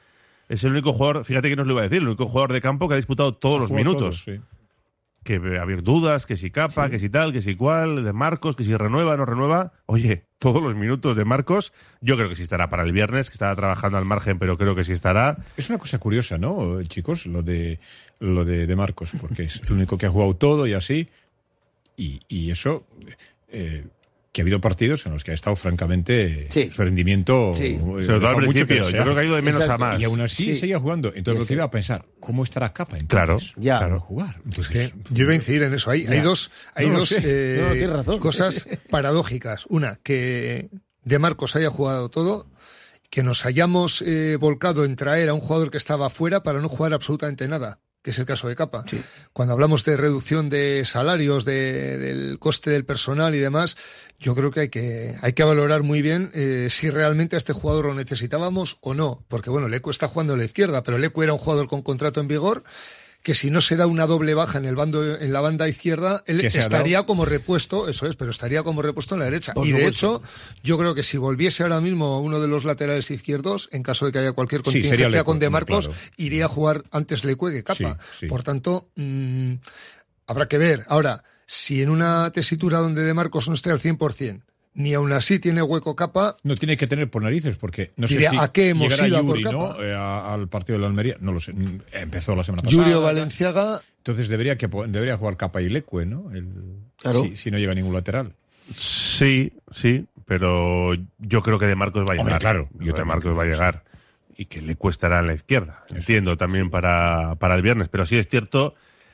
es el único jugador, fíjate que nos lo iba a decir, el único jugador de campo que ha disputado todos los minutos. Todos, sí. Que había dudas, que si Capa, sí. que si tal, que si cual, de Marcos, que si renueva, no renueva. Oye, todos los minutos de Marcos, yo creo que sí estará para el viernes, que estará trabajando al margen, pero creo que sí estará. Es una cosa curiosa, ¿no, chicos? Lo de lo de, de Marcos, porque es el único que ha jugado todo y así. Y, y eso, eh, que ha habido partidos en los que ha estado francamente sí. su rendimiento. Sí. Eh, Sobre todo al principio, yo creo que ha ido de menos Exacto. a más. Y aún así Sí. seguía jugando. Entonces Ya lo sé. que iba a pensar, ¿cómo estará Capa entonces? Claro, ya. Para jugar. Entonces, Que yo iba a incidir en eso. Hay, hay dos, hay No lo dos sé. eh, No, tienes razón. cosas paradójicas. Una, que De Marcos haya jugado todo, que nos hayamos eh, volcado en traer a un jugador que estaba fuera para no jugar absolutamente nada, que es el caso de Capa. Sí. Cuando hablamos de reducción de salarios, de, del coste del personal y demás, yo creo que hay que, hay que valorar muy bien eh, si realmente a este jugador lo necesitábamos o no. Porque bueno, Lecu está jugando a la izquierda, pero Lecu era un jugador con contrato en vigor, que si no se da una doble baja en el bando, en la banda izquierda, él Que se ha estaría como repuesto, eso es, pero estaría como repuesto en la derecha. Por y de supuesto. hecho, yo creo que si volviese ahora mismo uno de los laterales izquierdos, en caso de que haya cualquier Sí, sería contingencia Lecu, con De Marcos, claro. iría a jugar antes Lecu que Capa. Sí, sí. Por tanto, mmm, habrá que ver. Ahora, si en una tesitura donde De Marcos no esté al cien por ciento, ni aún así tiene hueco Capa, no tiene que tener por narices, porque no sé Diría, si ¿a qué hemos llegará ido a por Yuri, ¿no? Capa? Eh, a- al partido de la Almería. No lo sé. Empezó la semana pasada. Julio Valenciaga, Entonces debería que debería jugar Capa y Leque, ¿no? El, Claro. si, si no llega ningún lateral. Sí, sí, pero yo creo que De Marcos va a llegar. Hombre, claro, yo Yo de también Marcos creo va a que llegar. Y que le cuestará en la izquierda. Entiendo también para, para el viernes. Pero sí es cierto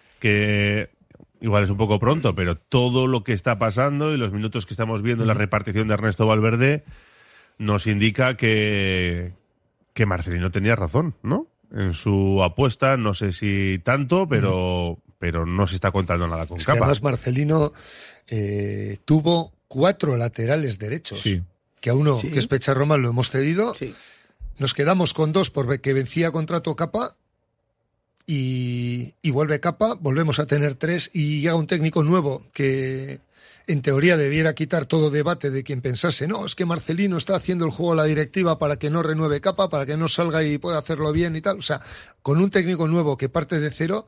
que igual es un poco pronto, pero todo lo que está pasando y los minutos que estamos viendo en la repartición de Ernesto Valverde nos indica que, que Marcelino tenía razón, ¿no? En su apuesta, no sé si tanto, pero, pero no se está contando nada con es que Capa. además Marcelino eh, tuvo cuatro laterales derechos. Sí. Que a uno, Sí. que es Pecharroman, lo hemos cedido. Sí. Nos quedamos con dos porque vencía contrato Capa y, y vuelve Capa, volvemos a tener tres y llega un técnico nuevo que en teoría debiera quitar todo debate de quien pensase, no, es que Marcelino está haciendo el juego a la directiva para que no renueve Capa, para que no salga y pueda hacerlo bien y tal. O sea, con un técnico nuevo que parte de cero,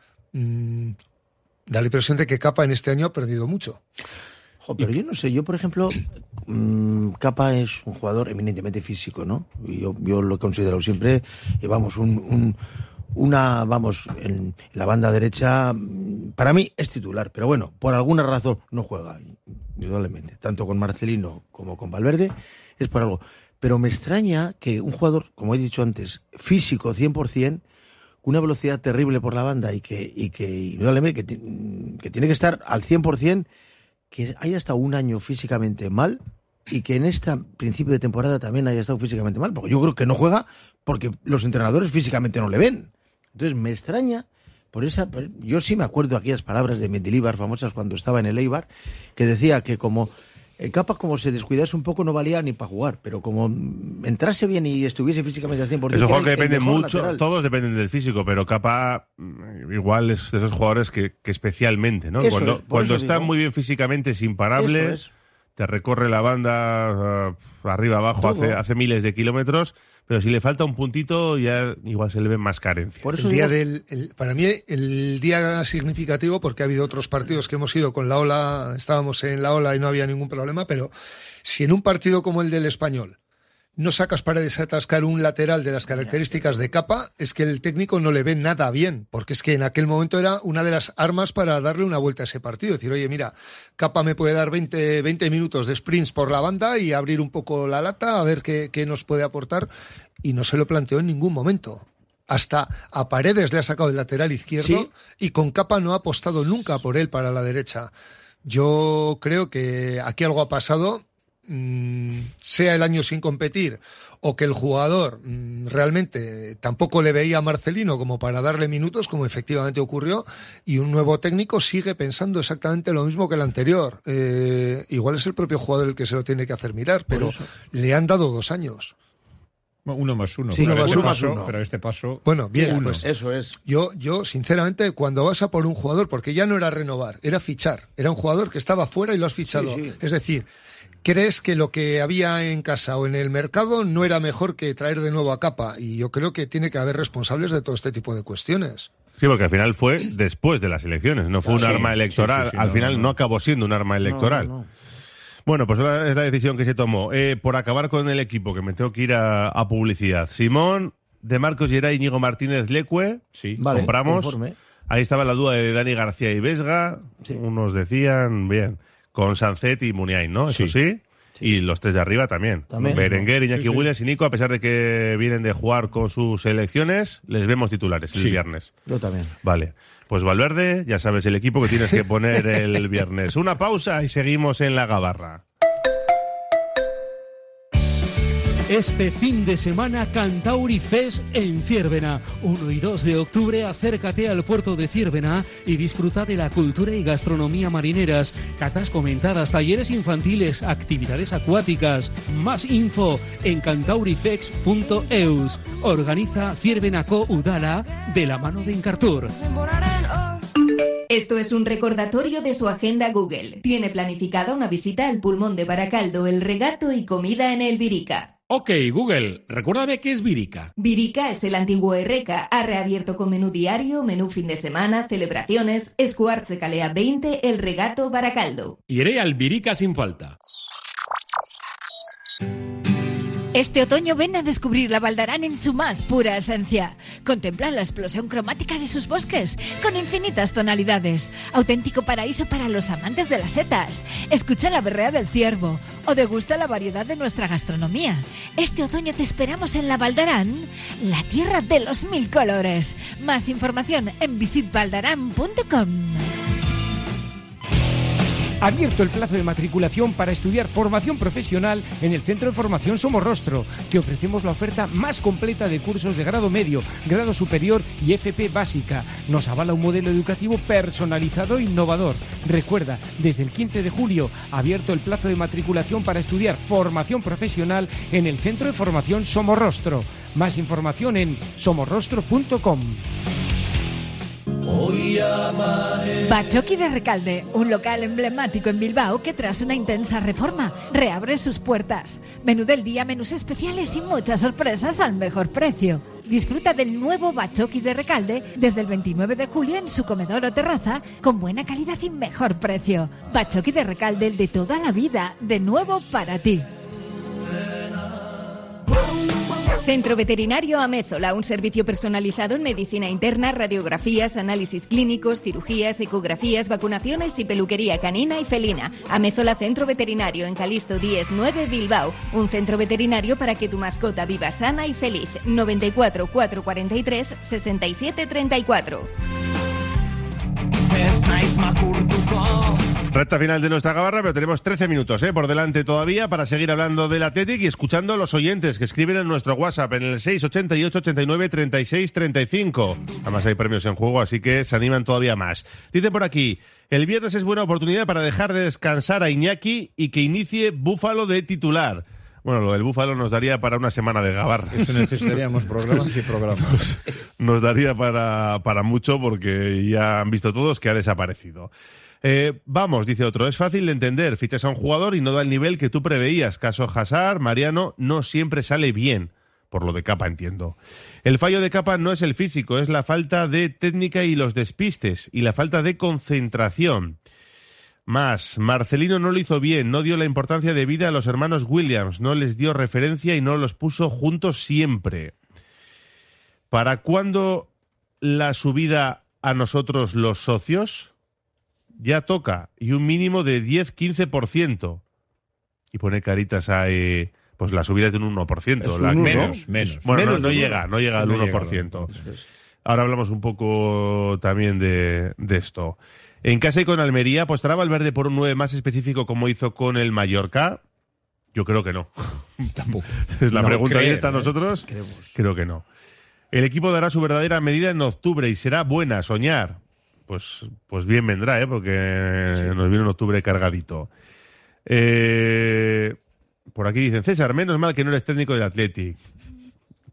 mmm, da la impresión de que Capa en este año ha perdido mucho. Jo, pero yo no sé, yo por ejemplo, mmm, Capa es un jugador eminentemente físico, ¿no? Y Yo, yo lo he considerado siempre, y vamos, un, un, una, vamos, en la banda derecha, para mí es titular, pero bueno, por alguna razón no juega, indudablemente, tanto con Marcelino como con Valverde, es por algo. Pero me extraña que un jugador, como he dicho antes, físico cien por ciento, con una velocidad terrible por la banda y que, y que indudablemente, que, que tiene que estar al cien por ciento, que haya estado un año físicamente mal y que en este principio de temporada también haya estado físicamente mal, porque yo creo que no juega porque los entrenadores físicamente no le ven. Entonces me extraña, por esa, por, yo sí me acuerdo aquellas palabras de Mendilibar famosas cuando estaba en el Eibar, que decía que como el Capa como se descuidase un poco no valía ni para jugar, pero como entrase bien y estuviese físicamente al cien por ciento... Eso juego que el- el depende mejor mucho, lateral. todos dependen del físico, pero Capa mm, igual es de esos jugadores que, que especialmente, ¿no? Eso cuando es, por cuando eso está digo. muy bien físicamente, es imparable, Eso es. te recorre la banda uh, arriba abajo, Todo. hace, hace miles de kilómetros, pero si le falta un puntito ya igual se le ven más carencias. Por eso El día digo- del, el- para mí el día significativo, porque ha habido otros partidos que hemos ido con la ola, estábamos en la ola y no había ningún problema, pero si en un partido como el del Español no sacas para desatascar un lateral de las características de Capa, es que el técnico no le ve nada bien, porque es que en aquel momento era una de las armas para darle una vuelta a ese partido. Decir, oye, mira, Capa me puede dar veinte, veinte minutos de sprints por la banda y abrir un poco la lata, a ver qué, qué nos puede aportar, y no se lo planteó en ningún momento. Hasta a Paredes le ha sacado el lateral izquierdo Sí. y con Capa no ha apostado nunca por él para la derecha. Yo creo que aquí algo ha pasado, mmm, sea el año sin competir o que el jugador mmm, realmente tampoco le veía a Marcelino como para darle minutos, como efectivamente ocurrió, y un nuevo técnico sigue pensando exactamente lo mismo que el anterior. Eh, igual es el propio jugador el que se lo tiene que hacer mirar, pero le han dado dos años. Uno más uno. Sí, pero, uno este más paso, uno. pero este paso... Bueno, bien, Mira, pues eso es. Yo, yo, sinceramente, cuando vas a por un jugador, porque ya no era renovar, era fichar. Era un jugador que estaba fuera y lo has fichado. Sí, sí. Es decir, crees que lo que había en casa o en el mercado no era mejor que traer de nuevo a Capa. Y yo creo que tiene que haber responsables de todo este tipo de cuestiones. Sí, porque al final fue después de las elecciones, no fue un sí, arma electoral. sí, sí, sí, al no, final no. no acabó siendo un arma electoral. No, no, no. Bueno, pues es la decisión que se tomó. Eh, por acabar con el equipo, que me tengo que ir a, a publicidad. Simón, De Marcos Geray, Íñigo Martínez Lecue. Sí. Vale, compramos. conforme. Ahí estaba la duda de Dani García y Vesga. Sí. Unos decían, bien, con Sancet y Muniain, ¿no? Eso Sí. sí. Y los tres de arriba también. También. Berenguer, Iñaki Sí, sí. Williams y Nico, a pesar de que vienen de jugar con sus selecciones, les vemos titulares el Sí. viernes. Yo también. Vale. Pues Valverde, ya sabes el equipo que tienes que poner el viernes. Una pausa y seguimos en la gabarra. Este fin de semana Cantauri Fest en Ciervena. uno y dos de octubre acércate al puerto de Ciervena y disfruta de la cultura y gastronomía marineras, catas comentadas, talleres infantiles, actividades acuáticas. Más info en cantaurifex punto eus. Organiza Ciervenaco Udala de la mano de Encartur. Esto es un recordatorio de su agenda Google. Tiene planificada una visita al pulmón de Baracaldo, el regato y comida en el Virica. Ok, Google, recuérdame qué es Virica. Virica es el antiguo Erreca. Ha reabierto con menú diario, menú fin de semana, celebraciones, Escuartze Calea veinte, el regato Baracaldo. Iré al Virica sin falta. Este otoño ven a descubrir la Valdarán en su más pura esencia. Contempla la explosión cromática de sus bosques, con infinitas tonalidades. Auténtico paraíso para los amantes de las setas. Escucha la berrea del ciervo o degusta la variedad de nuestra gastronomía. Este otoño te esperamos en la Valdarán, la tierra de los mil colores. Más información en visit valdarán punto com. Abierto el plazo de matriculación para estudiar formación profesional en el Centro de Formación Somorrostro. Te ofrecemos la oferta más completa de cursos de grado medio, grado superior y F P básica. Nos avala un modelo educativo personalizado e innovador. Recuerda, desde el quince de julio, abierto el plazo de matriculación para estudiar formación profesional en el Centro de Formación Somorrostro. Más información en somorrostro punto com. Bachoqui de Recalde, un local emblemático en Bilbao que tras una intensa reforma reabre sus puertas. Menú del día, menús especiales y muchas sorpresas al mejor precio. Disfruta del nuevo Bachoqui de Recalde desde el veintinueve de julio en su comedor o terraza con buena calidad y mejor precio. Bachoqui de Recalde, el de toda la vida, de nuevo para ti. Centro Veterinario Amézola, un servicio personalizado en medicina interna, radiografías, análisis clínicos, cirugías, ecografías, vacunaciones y peluquería canina y felina. Amézola Centro Veterinario en Calisto diez nueve Bilbao. Un centro veterinario para que tu mascota viva sana y feliz. noventa y cuatro, cuatrocientos cuarenta y tres, sesenta y siete treinta y cuatro. Recta final de nuestra gabarra, pero tenemos trece minutos ¿eh? por delante todavía para seguir hablando del Athletic y escuchando a los oyentes que escriben en nuestro WhatsApp en el seis ochenta y ocho, ochenta y nueve, treinta y seis, treinta y cinco. Además hay premios en juego, así que se animan todavía más. Dice por aquí, el viernes es buena oportunidad para dejar de descansar a Iñaki y que inicie Búfalo de titular. Bueno, lo del Búfalo nos daría para una semana de gabarra. Eso necesitaríamos programas y programas. Nos, nos daría para, para mucho porque ya han visto todos que ha desaparecido. Eh, vamos, dice otro, es fácil de entender, fichas a un jugador y no da el nivel que tú preveías. Caso Hazard, Mariano, no siempre sale bien. Por lo de Capa entiendo. El fallo de Capa no es el físico, es la falta de técnica y los despistes y la falta de concentración. Más, Marcelino no lo hizo bien, no dio la importancia debida a los hermanos Williams, no les dio referencia y no los puso juntos siempre. ¿Para cuándo la subida a nosotros los socios? Ya toca, y un mínimo de diez a quince por ciento. Y pone caritas a... Eh, pues la subida es de un uno por ciento. Es la un menos, uno, menos. Bueno, menos no, no de llega, uno. no llega al no uno llega, por ciento. no. Ahora hablamos un poco también de, de esto. En casa y con Almería, ¿apostará Valverde por un nueve más específico como hizo con el Mallorca? Yo creo que no. Tampoco. Es la No pregunta creo, directa a ¿eh? nosotros. Creemos. Creo que no. El equipo dará su verdadera medida en octubre y será buena, soñar. Pues, pues bien vendrá, ¿eh? Porque sí. Nos viene un octubre cargadito. Eh, por aquí dicen, César, menos mal que no eres técnico del Athletic.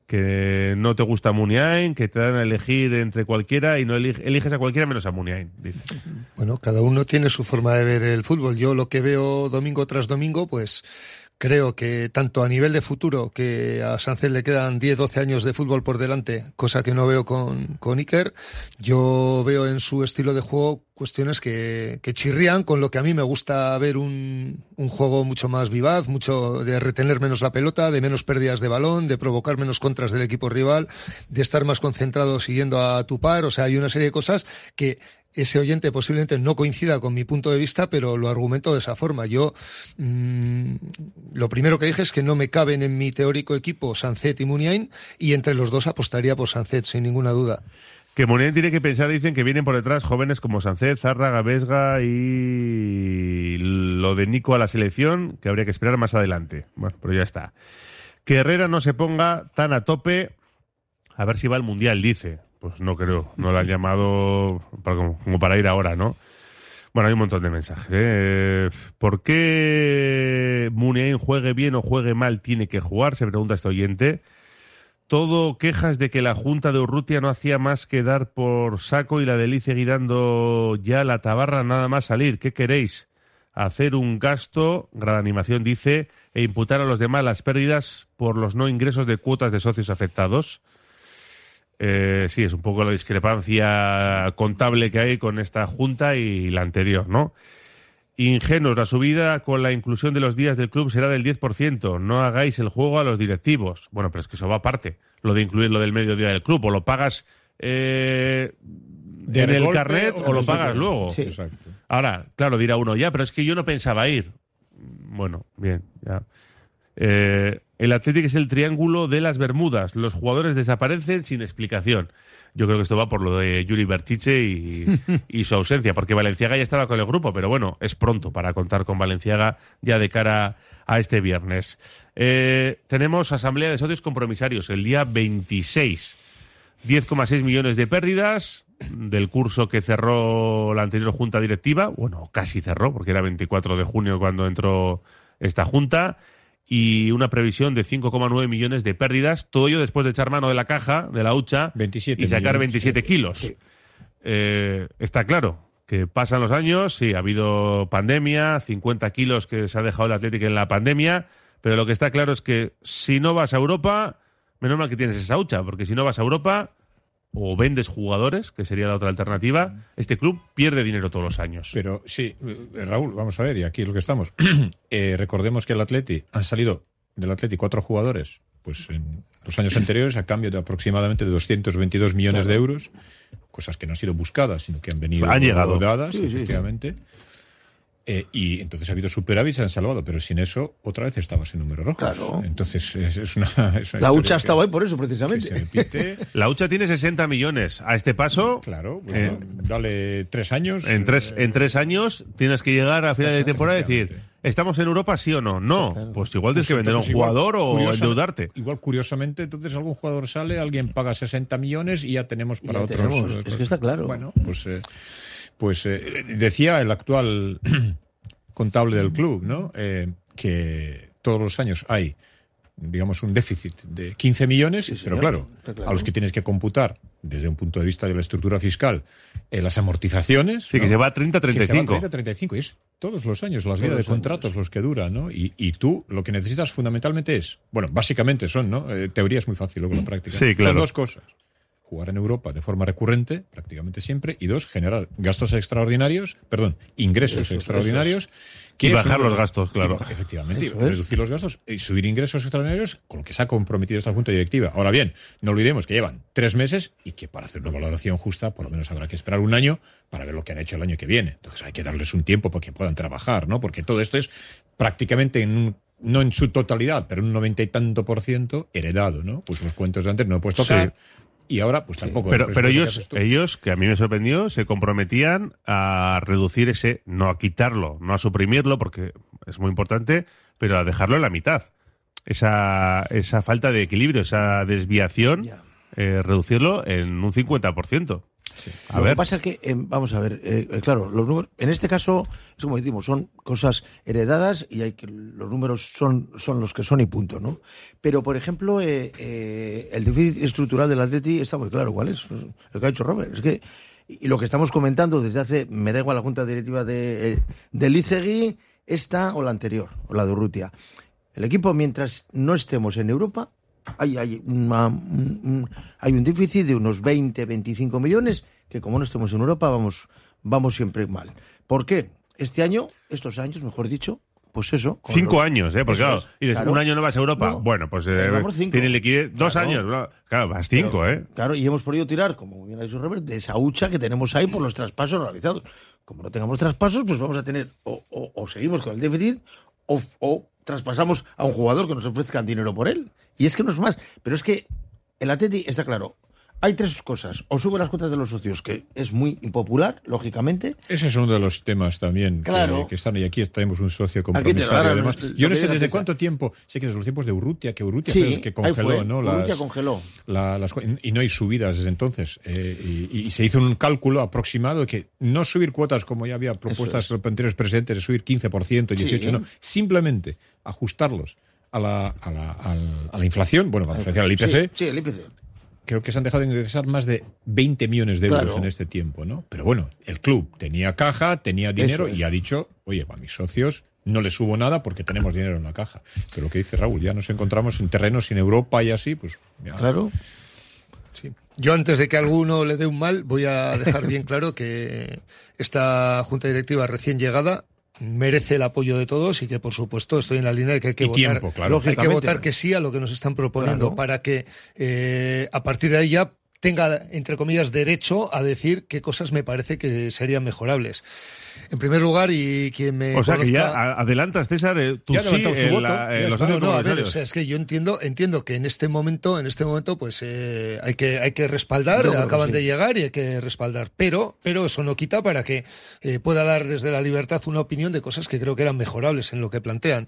que no te gusta Muniain, que te dan a elegir entre cualquiera y no elige, eliges a cualquiera menos a Muniain, dice. Bueno, cada uno tiene su forma de ver el fútbol. Yo lo que veo domingo tras domingo, pues creo que tanto a nivel de futuro, que a Sánchez le quedan diez, doce años de fútbol por delante, cosa que no veo con, con Iker, yo veo en su estilo de juego cuestiones que, que chirrían con lo que a mí me gusta ver un, un juego mucho más vivaz, mucho de retener menos la pelota, de menos pérdidas de balón, de provocar menos contras del equipo rival, de estar más concentrado siguiendo a tu par. O sea, hay una serie de cosas que ese oyente posiblemente no coincida con mi punto de vista, pero lo argumento de esa forma. Yo mmm, lo primero que dije es que no me caben en mi teórico equipo Sancet y Muniain, y entre los dos apostaría por Sancet, sin ninguna duda. Que Muniain tiene que pensar, dicen que vienen por detrás jóvenes como Sancet, Zárraga, Vesga y lo de Nico a la selección, que habría que esperar más adelante. Bueno, pero ya está. Que Herrera no se ponga tan a tope, a ver si va al Mundial, dice. Pues no creo, no lo han llamado para, como, como para ir ahora, ¿no? Bueno, hay un montón de mensajes, ¿eh? ¿Por qué Muniain juegue bien o juegue mal tiene que jugar? Se pregunta este oyente. Todo quejas de que la Junta de Urrutia no hacía más que dar por saco y la de Lee seguir dando ya la tabarra nada más salir. ¿Qué queréis? Hacer un gasto, Grada Animación dice, e imputar a los demás las pérdidas por los no ingresos de cuotas de socios afectados. Eh, sí, es un poco la discrepancia contable que hay con esta junta y la anterior, ¿no? Ingenuos, la subida con la inclusión de los días del club será del diez por ciento. No hagáis el juego a los directivos. Bueno, pero es que eso va aparte, lo de incluir lo del mediodía del club. O lo pagas eh, en el carnet o, o lo pagas luego. Sí, exacto. Ahora, claro, dirá uno, ya, pero es que yo no pensaba ir. Bueno, bien, ya. Eh, el Athletic es el triángulo de las Bermudas. Los jugadores desaparecen sin explicación. Yo creo que esto va por lo de Yuri Berchiche y, y su ausencia, porque Valenciaga ya estaba con el grupo, pero bueno, es pronto para contar con Valenciaga ya de cara a este viernes. Eh, tenemos asamblea de socios compromisarios el día veintiséis. diez coma seis millones de pérdidas del curso que cerró la anterior junta directiva. Bueno, casi cerró, porque era veinticuatro de junio cuando entró esta junta. Y una previsión de cinco coma nueve millones de pérdidas, todo ello después de echar mano de la caja, de la hucha, veintisiete y sacar millones, veintisiete sí, kilos. sí. Eh, está claro que pasan los años, sí, ha habido pandemia, cincuenta kilos que se ha dejado el Atlético en la pandemia, pero lo que está claro es que si no vas a Europa, menos mal que tienes esa hucha, porque si no vas a Europa o vendes jugadores, que sería la otra alternativa, este club pierde dinero todos los años. Pero sí, Raúl, vamos a ver, y aquí es lo que estamos. eh, recordemos que el Atleti, han salido del Atleti cuatro jugadores, pues en los años anteriores, a cambio de aproximadamente de doscientos veintidós millones claro. de euros, cosas que no han sido buscadas, sino que han venido han llegado. dadas, sí, efectivamente. Sí, sí. Eh, y entonces ha habido superávit, se han salvado, pero sin eso otra vez estabas en números rojos. Claro. Entonces es, es una, es una la hucha ha estado ahí por eso precisamente. Se repite. La hucha tiene sesenta millones. A este paso, claro, pues, eh, dale tres años. En tres, eh, en tres años tienes que llegar a final de temporada y decir, ¿estamos en Europa sí o no? No, claro. Pues igual tienes pues que vender a un jugador igual, o endeudarte. Igual curiosamente, entonces algún jugador sale, alguien paga sesenta millones y ya tenemos para ya otros. Tenemos. Es cosas. Que está claro. Bueno, pues, eh, pues eh, decía el actual contable del club, ¿no? Eh, que todos los años hay, digamos, un déficit de quince millones, sí, pero claro, claro, a los que tienes que computar, desde un punto de vista de la estructura fiscal, eh, las amortizaciones. Sí, ¿no? Que se va a treinta, treinta y cinco. Que se va a treinta, treinta y cinco, y es todos los años, las vidas de contratos años. Los que duran, ¿no? Y, y tú lo que necesitas fundamentalmente es, bueno, básicamente son, ¿no? Eh, teoría es muy fácil, luego la práctica. Sí, claro. Son dos cosas. Jugar en Europa de forma recurrente, prácticamente siempre, y dos, generar gastos extraordinarios, perdón, ingresos eso, extraordinarios. Eso es. Que y bajar los gastos, claro. Y, efectivamente, y reducir los gastos y subir ingresos extraordinarios con lo que se ha comprometido esta Junta Directiva. Ahora bien, no olvidemos que llevan tres meses y que para hacer una valoración justa, por lo menos habrá que esperar un año para ver lo que han hecho el año que viene. Entonces hay que darles un tiempo para que puedan trabajar, ¿no? Porque todo esto es prácticamente en un no en su totalidad, pero un noventa y tanto por ciento heredado, ¿no? Pues los cuentos de antes no puedes tocar. Sí. Y ahora, pues tampoco. Pero, pero ellos, que ellos, que a mí me sorprendió, se comprometían a reducir ese, no a quitarlo, no a suprimirlo, porque es muy importante, pero a dejarlo en la mitad. Esa, esa falta de equilibrio, esa desviación, eh, reducirlo en un cincuenta por ciento. Sí. A Lo ver. que pasa es que, eh, vamos a ver, eh, eh, claro, los números, en este caso, es como decimos, son cosas heredadas y hay que los números son, son los que son y punto, ¿no? Pero, por ejemplo, eh, eh, el déficit estructural del Atleti está muy claro cuál es, lo que ha dicho Robert. Es que, y lo que estamos comentando desde hace, me da igual la junta directiva de, eh, de Lizegui, esta o la anterior, o la de Urrutia. El equipo, mientras no estemos en Europa, hay, hay, una, un, un, hay un déficit de unos veinte, veinticinco millones que como no estemos en Europa vamos, vamos siempre mal. ¿Por qué? Este año, estos años, mejor dicho, pues eso. Cinco los... años, ¿eh? Porque eso claro, es, y dices, claro. un año no vas a Europa. No, bueno, pues eh, cinco. tiene liquidez. Dos Claro. años, claro, claro, vas cinco, Pero, ¿eh? Claro, y hemos podido tirar, como bien ha dicho Robert, de esa hucha que tenemos ahí por los traspasos realizados. Como no tengamos traspasos, pues vamos a tener, o, o, o seguimos con el déficit, o, o traspasamos a un jugador que nos ofrezcan dinero por él. Y es que no es más. Pero es que el Atleti está claro. Hay tres cosas. O sube las cuotas de los socios, que es muy impopular, lógicamente. Ese es uno de los temas también Claro. que, que están. Y aquí tenemos un socio compromisario. ahora, Además, lo- lo yo no que sé digas desde es- cuánto tiempo. Sé que desde los tiempos de Urrutia, que Urrutia Sí, fue el que ahí congeló, fue. ¿no? Urrutia Las, congeló. la- las, y no hay subidas desde entonces. Eh, y, y se hizo un cálculo aproximado de que no subir cuotas como ya había propuestas Eso es. por anteriores presidentes de subir quince por ciento, dieciocho por ciento, Sí. no. Simplemente ajustarlos a la, a la, al- a la inflación, bueno, a la inflación, al I P C. Sí, sí, el I P C. Creo que se han dejado de ingresar más de veinte millones de euros Claro. en este tiempo, ¿no? Pero bueno, el club tenía caja, tenía dinero Eso es. y ha dicho, oye, a mis socios no les subo nada porque tenemos dinero en la caja. Pero lo que dice Raúl, ya nos encontramos en terrenos sin Europa y así, pues... Ya. Claro. Sí. Yo antes de que alguno le dé un mal, voy a dejar bien claro que esta junta directiva recién llegada merece el apoyo de todos y que, por supuesto, estoy en la línea de que hay que Y votar, tiempo, claro. hay que Lógicamente. votar que sí a lo que nos están proponiendo Claro. para que eh, a partir de ahí ya tenga, entre comillas, derecho a decir qué cosas me parece que serían mejorables. En primer lugar, y quien me O sea que conozca- ya a- adelantas, César, eh, tú Ya ha sí adelantado su en, voto, la- ya en los está. socios No, no, a ver, comunitarios. o sea, es que yo entiendo, entiendo que en este momento, en este momento, pues eh, hay que hay que respaldar, Yo creo que acaban sí. de llegar y hay que respaldar, pero, pero eso no quita para que eh, pueda dar desde la libertad una opinión de cosas que creo que eran mejorables en lo que plantean.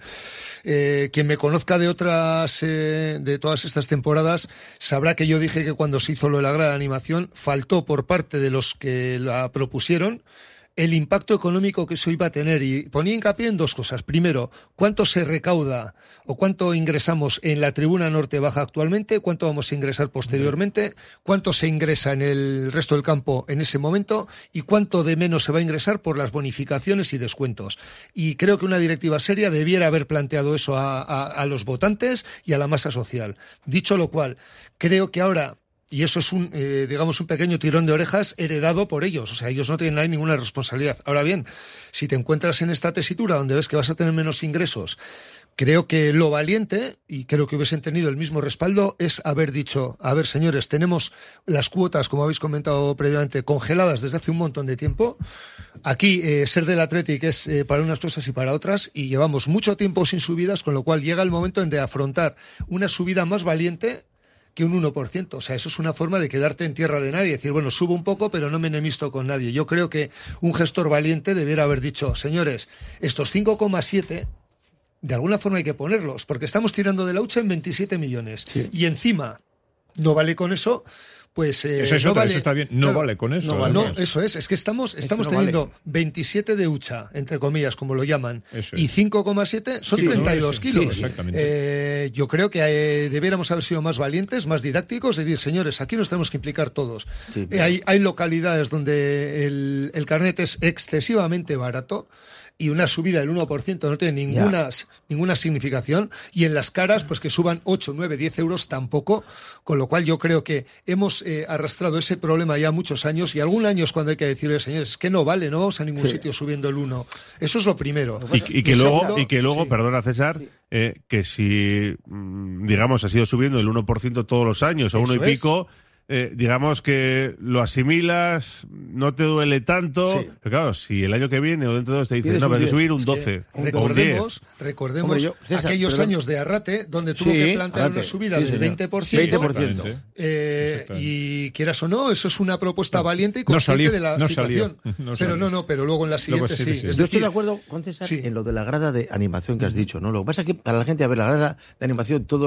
Eh, quien me conozca de otras, eh, de todas estas temporadas, sabrá que yo dije que cuando se hizo lo de la gran animación, faltó por parte de los que la propusieron el impacto económico que eso iba a tener, y ponía hincapié en dos cosas. Primero, cuánto se recauda o cuánto ingresamos en la tribuna norte baja actualmente, cuánto vamos a ingresar posteriormente, cuánto se ingresa en el resto del campo en ese momento y cuánto de menos se va a ingresar por las bonificaciones y descuentos. Y creo que una directiva seria debiera haber planteado eso a, a, a los votantes y a la masa social. Dicho lo cual, creo que ahora... Y eso es un, eh, digamos, un pequeño tirón de orejas heredado por ellos. O sea, ellos no tienen ahí ninguna responsabilidad. Ahora bien, si te encuentras en esta tesitura donde ves que vas a tener menos ingresos, creo que lo valiente, y creo que hubiesen tenido el mismo respaldo, es haber dicho, a ver, señores, tenemos las cuotas, como habéis comentado previamente, congeladas desde hace un montón de tiempo. Aquí, eh, ser del Athletic es eh, para unas cosas y para otras, y llevamos mucho tiempo sin subidas, con lo cual llega el momento en de afrontar una subida más valiente que un uno por ciento. O sea, eso es una forma de quedarte en tierra de nadie, decir, bueno, subo un poco, pero no me enemisto con nadie. Yo creo que un gestor valiente debiera haber dicho, señores, estos cinco coma siete, de alguna forma hay que ponerlos, porque estamos tirando de la hucha en veintisiete millones. Sí. Y encima, no vale con eso, pues... Eh, Eso es no otra, vale, eso está bien. No claro, vale con eso. No, además. no, eso es, es que estamos, estamos no teniendo vale. veintisiete de hucha, entre comillas, como lo llaman, Eso y es. cinco coma siete son Sí, treinta y no, dos sí, kilos. sí, exactamente. Eh, yo creo que eh, debiéramos haber sido más valientes, más didácticos, y decir, señores, aquí nos tenemos que implicar todos. Sí, Eh, claro. hay, hay localidades donde el, el carnet es excesivamente barato y una subida del uno por ciento no tiene ninguna, ninguna significación, y en las caras, pues que suban ocho, nueve, diez euros tampoco, con lo cual yo creo que hemos eh, arrastrado ese problema ya muchos años, y algún año es cuando hay que decirle, señores, es que no vale, no vamos a ningún Sí. sitio subiendo el uno. Eso es lo primero. Y, y que Y luego, segundo, y que luego sí. perdona César, eh, que si, mm, digamos, ha sido subiendo el uno por ciento todos los años, o uno y Eso es. pico, eh, digamos que lo asimilas, no te duele tanto, Sí. pero claro, si el año que viene o dentro de dos te dicen, Pides no, un pero hay que diez. subir un Es que doce, o un diez. recordemos, recordemos Hombre, yo, César, aquellos perdón. años de Arrate, donde tuvo Sí, que plantear Arrate, una subida sí, del señor. veinte por ciento. veinte por ciento. Exactamente. Eh, Exactamente. y quieras o no, eso es una propuesta valiente y No consciente salió, de la no situación. salió, no pero salió. no, no, pero luego en la Luego siguiente sí, sí. sí, sí. Es Yo estoy decir, de acuerdo con César sí. en lo de la grada de animación que has dicho, ¿no? Lo que pasa es que para la gente, a ver, la grada de animación todos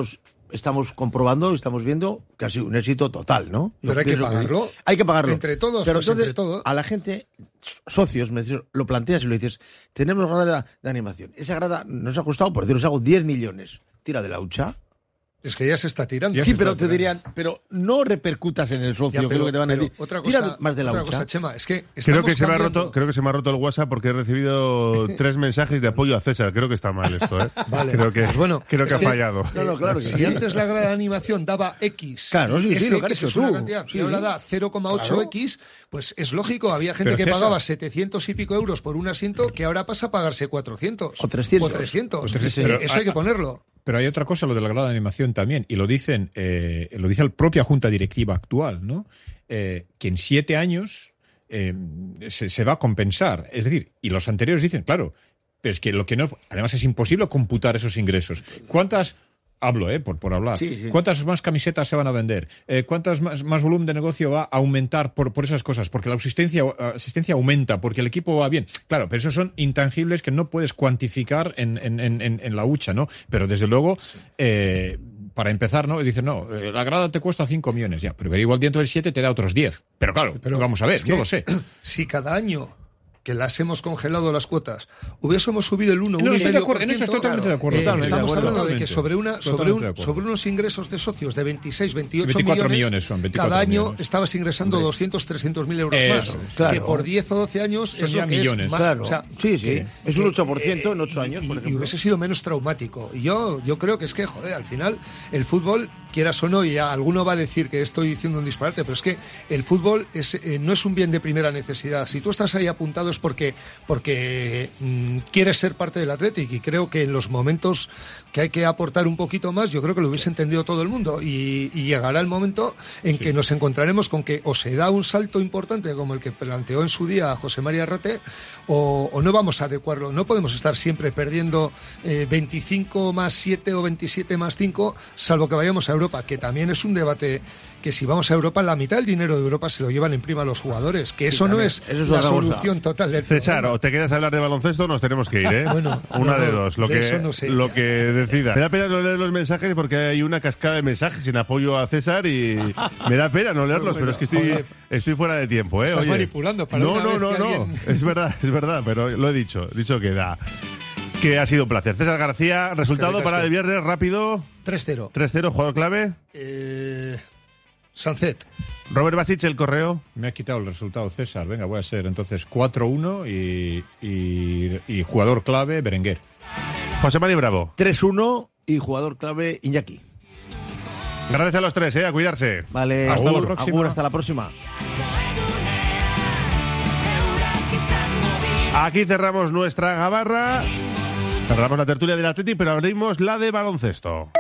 estamos comprobando, estamos viendo que ha sido un éxito total, ¿no? Yo Pero hay que pienso pagarlo. sí. Hay que pagarlo. Entre todos, Pero pues entonces, entre todos. a la gente, socios, me decís, lo planteas y lo dices, tenemos grada de animación. Esa grada nos ha costado, por deciros algo, diez millones. Tira de la hucha. Es que ya se está tirando. Sí, pero te dirían, pero no repercutas en el socio, Ya, que es lo que te van a decir. Otra Tira cosa, más de la otra hucha. cosa, Chema, es que Creo que, se me ha cambiando. roto, creo que se me ha roto el WhatsApp porque he recibido tres mensajes de apoyo a César. Creo que está mal esto, ¿eh? Vale. Creo que, Pues bueno, creo que es ha que- fallado. No, no, claro que Si sí. antes la grada de animación daba X, Claro, sí, sí, ese lo que has X hecho es una tú. cantidad, Sí. y ahora da cero coma ocho X, pues es lógico. Había gente Pero, que César, pagaba setecientos y pico euros por un asiento que ahora pasa a pagarse cuatrocientos. O trescientos. O trescientos. O trescientos. Eh, Pero Eso hay- hay que ponerlo. Pero hay otra cosa, lo de la grada de animación también, y lo dicen, eh, lo dice la propia Junta Directiva actual, ¿no? Eh, que en siete años eh, se, se va a compensar. Es decir, y los anteriores dicen, claro, pero es que lo que no, además es imposible computar esos ingresos. ¿Cuántas? Hablo, ¿eh? Por, por hablar. Sí, sí. ¿Cuántas más camisetas se van a vender? Eh, ¿Cuántas más, más volumen de negocio va a aumentar por, por esas cosas? Porque la asistencia, asistencia aumenta, porque el equipo va bien. Claro, pero esos son intangibles que no puedes cuantificar en, en, en, en la hucha, ¿no? Pero desde luego, eh, para empezar, ¿no? Dicen, no, eh, la grada te cuesta cinco millones, ya, pero igual dentro del siete te da otros diez. Pero claro, Pero vamos a ver, es que no lo sé. Si cada año que las hemos congelado las cuotas, hubiésemos subido el uno, No, uno y estoy de medio acuerdo, por en eso ciento, estoy totalmente de acuerdo. eh, Totalmente de estamos acuerdo, hablando de que totalmente. sobre una sobre Totalmente un de acuerdo. sobre unos ingresos de socios de veintiséis, veintiocho veinticuatro millones, millones son, veinticuatro cada año millones. estabas ingresando doscientos, trescientos mil euros Eso, más, claro. que por diez o doce años Son es ya lo que millones. es más, Claro. o sea, Sí, sí. Es un que, ocho por ciento en ocho eh, años, por y- ejemplo. Y hubiese sido menos traumático. Y yo, yo creo que es que, joder, al final, el fútbol, quieras o no, y a alguno va a decir que estoy diciendo un disparate, pero es que el fútbol es, eh, no es un bien de primera necesidad. Si tú estás ahí apuntado es porque, porque mm, quieres ser parte del Athletic, y creo que en los momentos que hay que aportar un poquito más, yo creo que lo hubiese entendido todo el mundo, y, y llegará el momento en que nos encontraremos con que o se da un salto importante como el que planteó en su día José María Arrate, o, o no vamos a adecuarlo. No podemos estar siempre perdiendo eh, veinticinco más siete o veintisiete más cinco, salvo que vayamos a Europa, que también es un debate que si vamos a Europa, la mitad del dinero de Europa se lo llevan en prima los jugadores, que eso no también. es Eso es la otra cosa. solución total del César, problema. o te quedas a hablar de baloncesto o nos tenemos que ir, ¿eh? Bueno, una no, de no, dos, lo de que, eso no sé. lo que decida. Me da pena no leer los mensajes porque hay una cascada de mensajes en apoyo a César y me da pena no leerlos, pero es que estoy, Joder. estoy fuera de tiempo, ¿eh? Estás Oye. manipulando para No, una no, vez no, que no, alguien- es verdad, es verdad, pero lo he dicho, he dicho que da. Que ha sido un placer. César García, resultado Qué para el ricasco. viernes rápido, tres cero. tres cero, jugador clave. Eh, Sancet. Robert Basich, el correo. Me ha quitado el resultado César. Venga, voy a ser entonces cuatro uno y, y, y jugador clave Berenguer. José María Bravo. tres uno y jugador clave Iñaki. Gracias a los tres, ¿eh? A cuidarse. Vale, Hasta la agur, próxima. agur, hasta la próxima. Aquí cerramos nuestra gabarra. Cerramos la tertulia del Atleti, pero abrimos la de baloncesto.